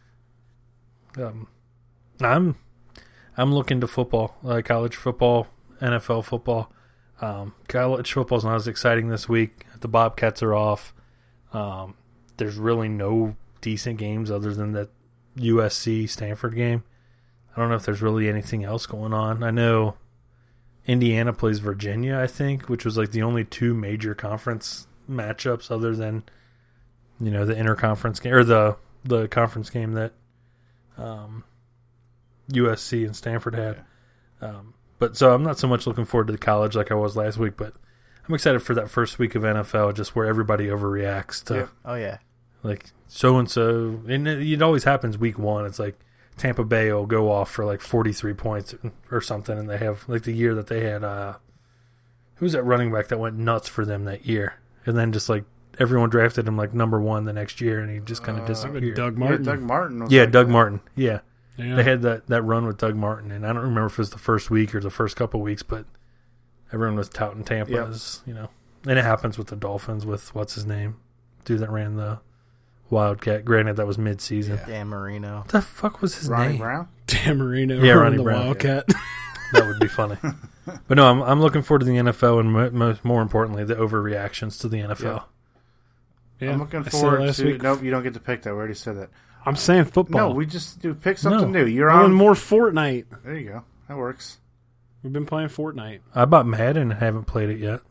um, I'm, I'm looking to football, uh, college football, N F L football. Um, college football's not as exciting this week. The Bobcats are off. Um, there's really no decent games other than that U S C Stanford game. I don't know if there's really anything else going on. I know Indiana plays Virginia, I think, which was like the only two major conference matchups other than, you know, the interconference game or the the conference game that um, U S C and Stanford had. Um, but so I'm not so much looking forward to the college like I was last week, but I'm excited for that first week of N F L, just where everybody overreacts to Yeah. Oh yeah. like so and so, and it, it always happens week one. It's like Tampa Bay will go off for like forty-three points or something, and they have like the year that they had. Uh, who's that running back that went nuts for them that year, and then just like everyone drafted him like number one the next year, and he just kind of Uh, disappeared. Doug Yeah, Martin. Doug Martin. Was Yeah, like Doug that. Martin. Yeah. Yeah. They had that, that run with Doug Martin, and I don't remember if it was the first week or the first couple weeks, but everyone was touting Tampa Yep. as, you know. And it happens with the Dolphins with, what's his name? Dude that ran the Wildcat. Granted, that was mid-season. Yeah. Dan Marino. What the fuck was his Ronnie name? Brown. Dan Marino. Yeah, running Ronnie the Brown. Wildcat. That would be funny. But no, I'm I'm looking forward to the N F L, and mo- mo- more importantly, the overreactions to the N F L. Yeah. I'm looking I said forward last to. week. Nope, you don't get to pick that. We already said that. I'm saying football. No, we just do pick something No. new. You're Going on. more Fortnite. There you go. That works. We've been playing Fortnite. I bought Madden and haven't played it yet.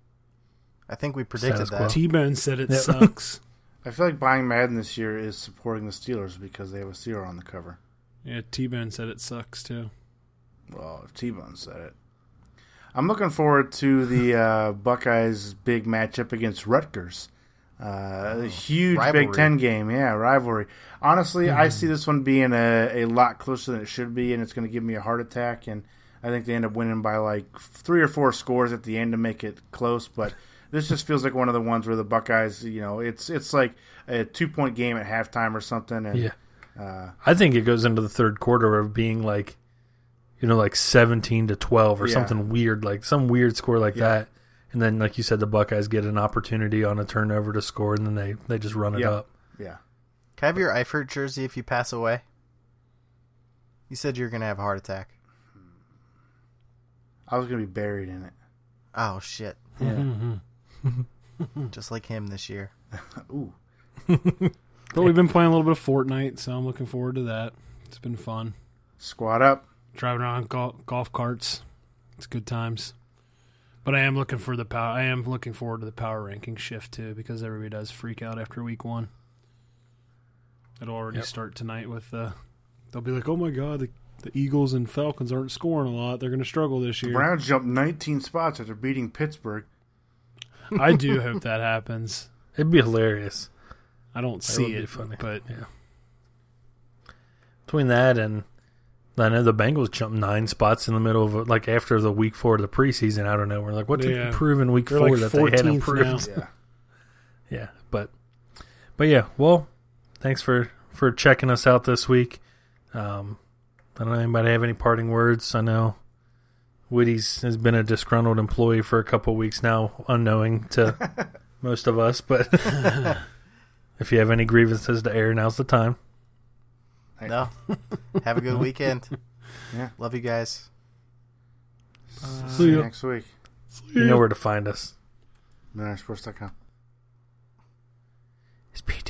I think we predicted Status quo. that. T-Bone said it Yeah. sucks. I feel like buying Madden this year is supporting the Steelers because they have a Steeler on the cover. Yeah, T-Bone said it sucks too. Well, if T-Bone said it. I'm looking forward to the uh, Buckeyes' big matchup against Rutgers. Uh, a huge Rivalry. Big Ten game, yeah, rivalry. Honestly, Mm-hmm. I see this one being a, a lot closer than it should be, and it's going to give me a heart attack. And I think they end up winning by like three or four scores at the end to make it close. But this just feels like one of the ones where the Buckeyes, you know, it's it's like a two point game at halftime or something. And Yeah. uh, I think it goes into the third quarter of being like, you know, like seventeen to twelve or Yeah. something weird, like some weird score like Yeah. that. And then, like you said, the Buckeyes get an opportunity on a turnover to score, and then they, they just run it Yeah. up. yeah, Can I have your Eifert jersey if you pass away? You said you were going to have a heart attack. I was going to be buried in it. Oh, shit. Yeah. Just like him this year. Ooh. But we've been playing a little bit of Fortnite, so I'm looking forward to that. It's been fun. Squad up. Driving around golf, golf carts. It's good times. But I am looking for the power. I am looking forward to the power ranking shift too, because everybody does freak out after week one. It'll already Yep. start tonight with uh they'll be like, "Oh my god, the, the Eagles and Falcons aren't scoring a lot. They're going to struggle this The year." Browns jumped nineteen spots after beating Pittsburgh. I do hope that happens. It'd be hilarious. I don't would see be it, funny. but Yeah. Between that and I know the Bengals jumped nine spots in the middle of like after the week four of the preseason. I don't know. We're like, what did Yeah. they prove in week They're four like that they hadn't fourteenth proved? now. Yeah. Yeah, but but yeah, well, thanks for, for checking us out this week. Um, I don't know anybody have any parting words. I know Woody's has been a disgruntled employee for a couple weeks now, unknowing to most of us. But if you have any grievances to air, now's the time. No. Have a good weekend. Yeah. Love you guys. See you ya. next week. You know where to find us. Midnight Sports dot com. It's P T.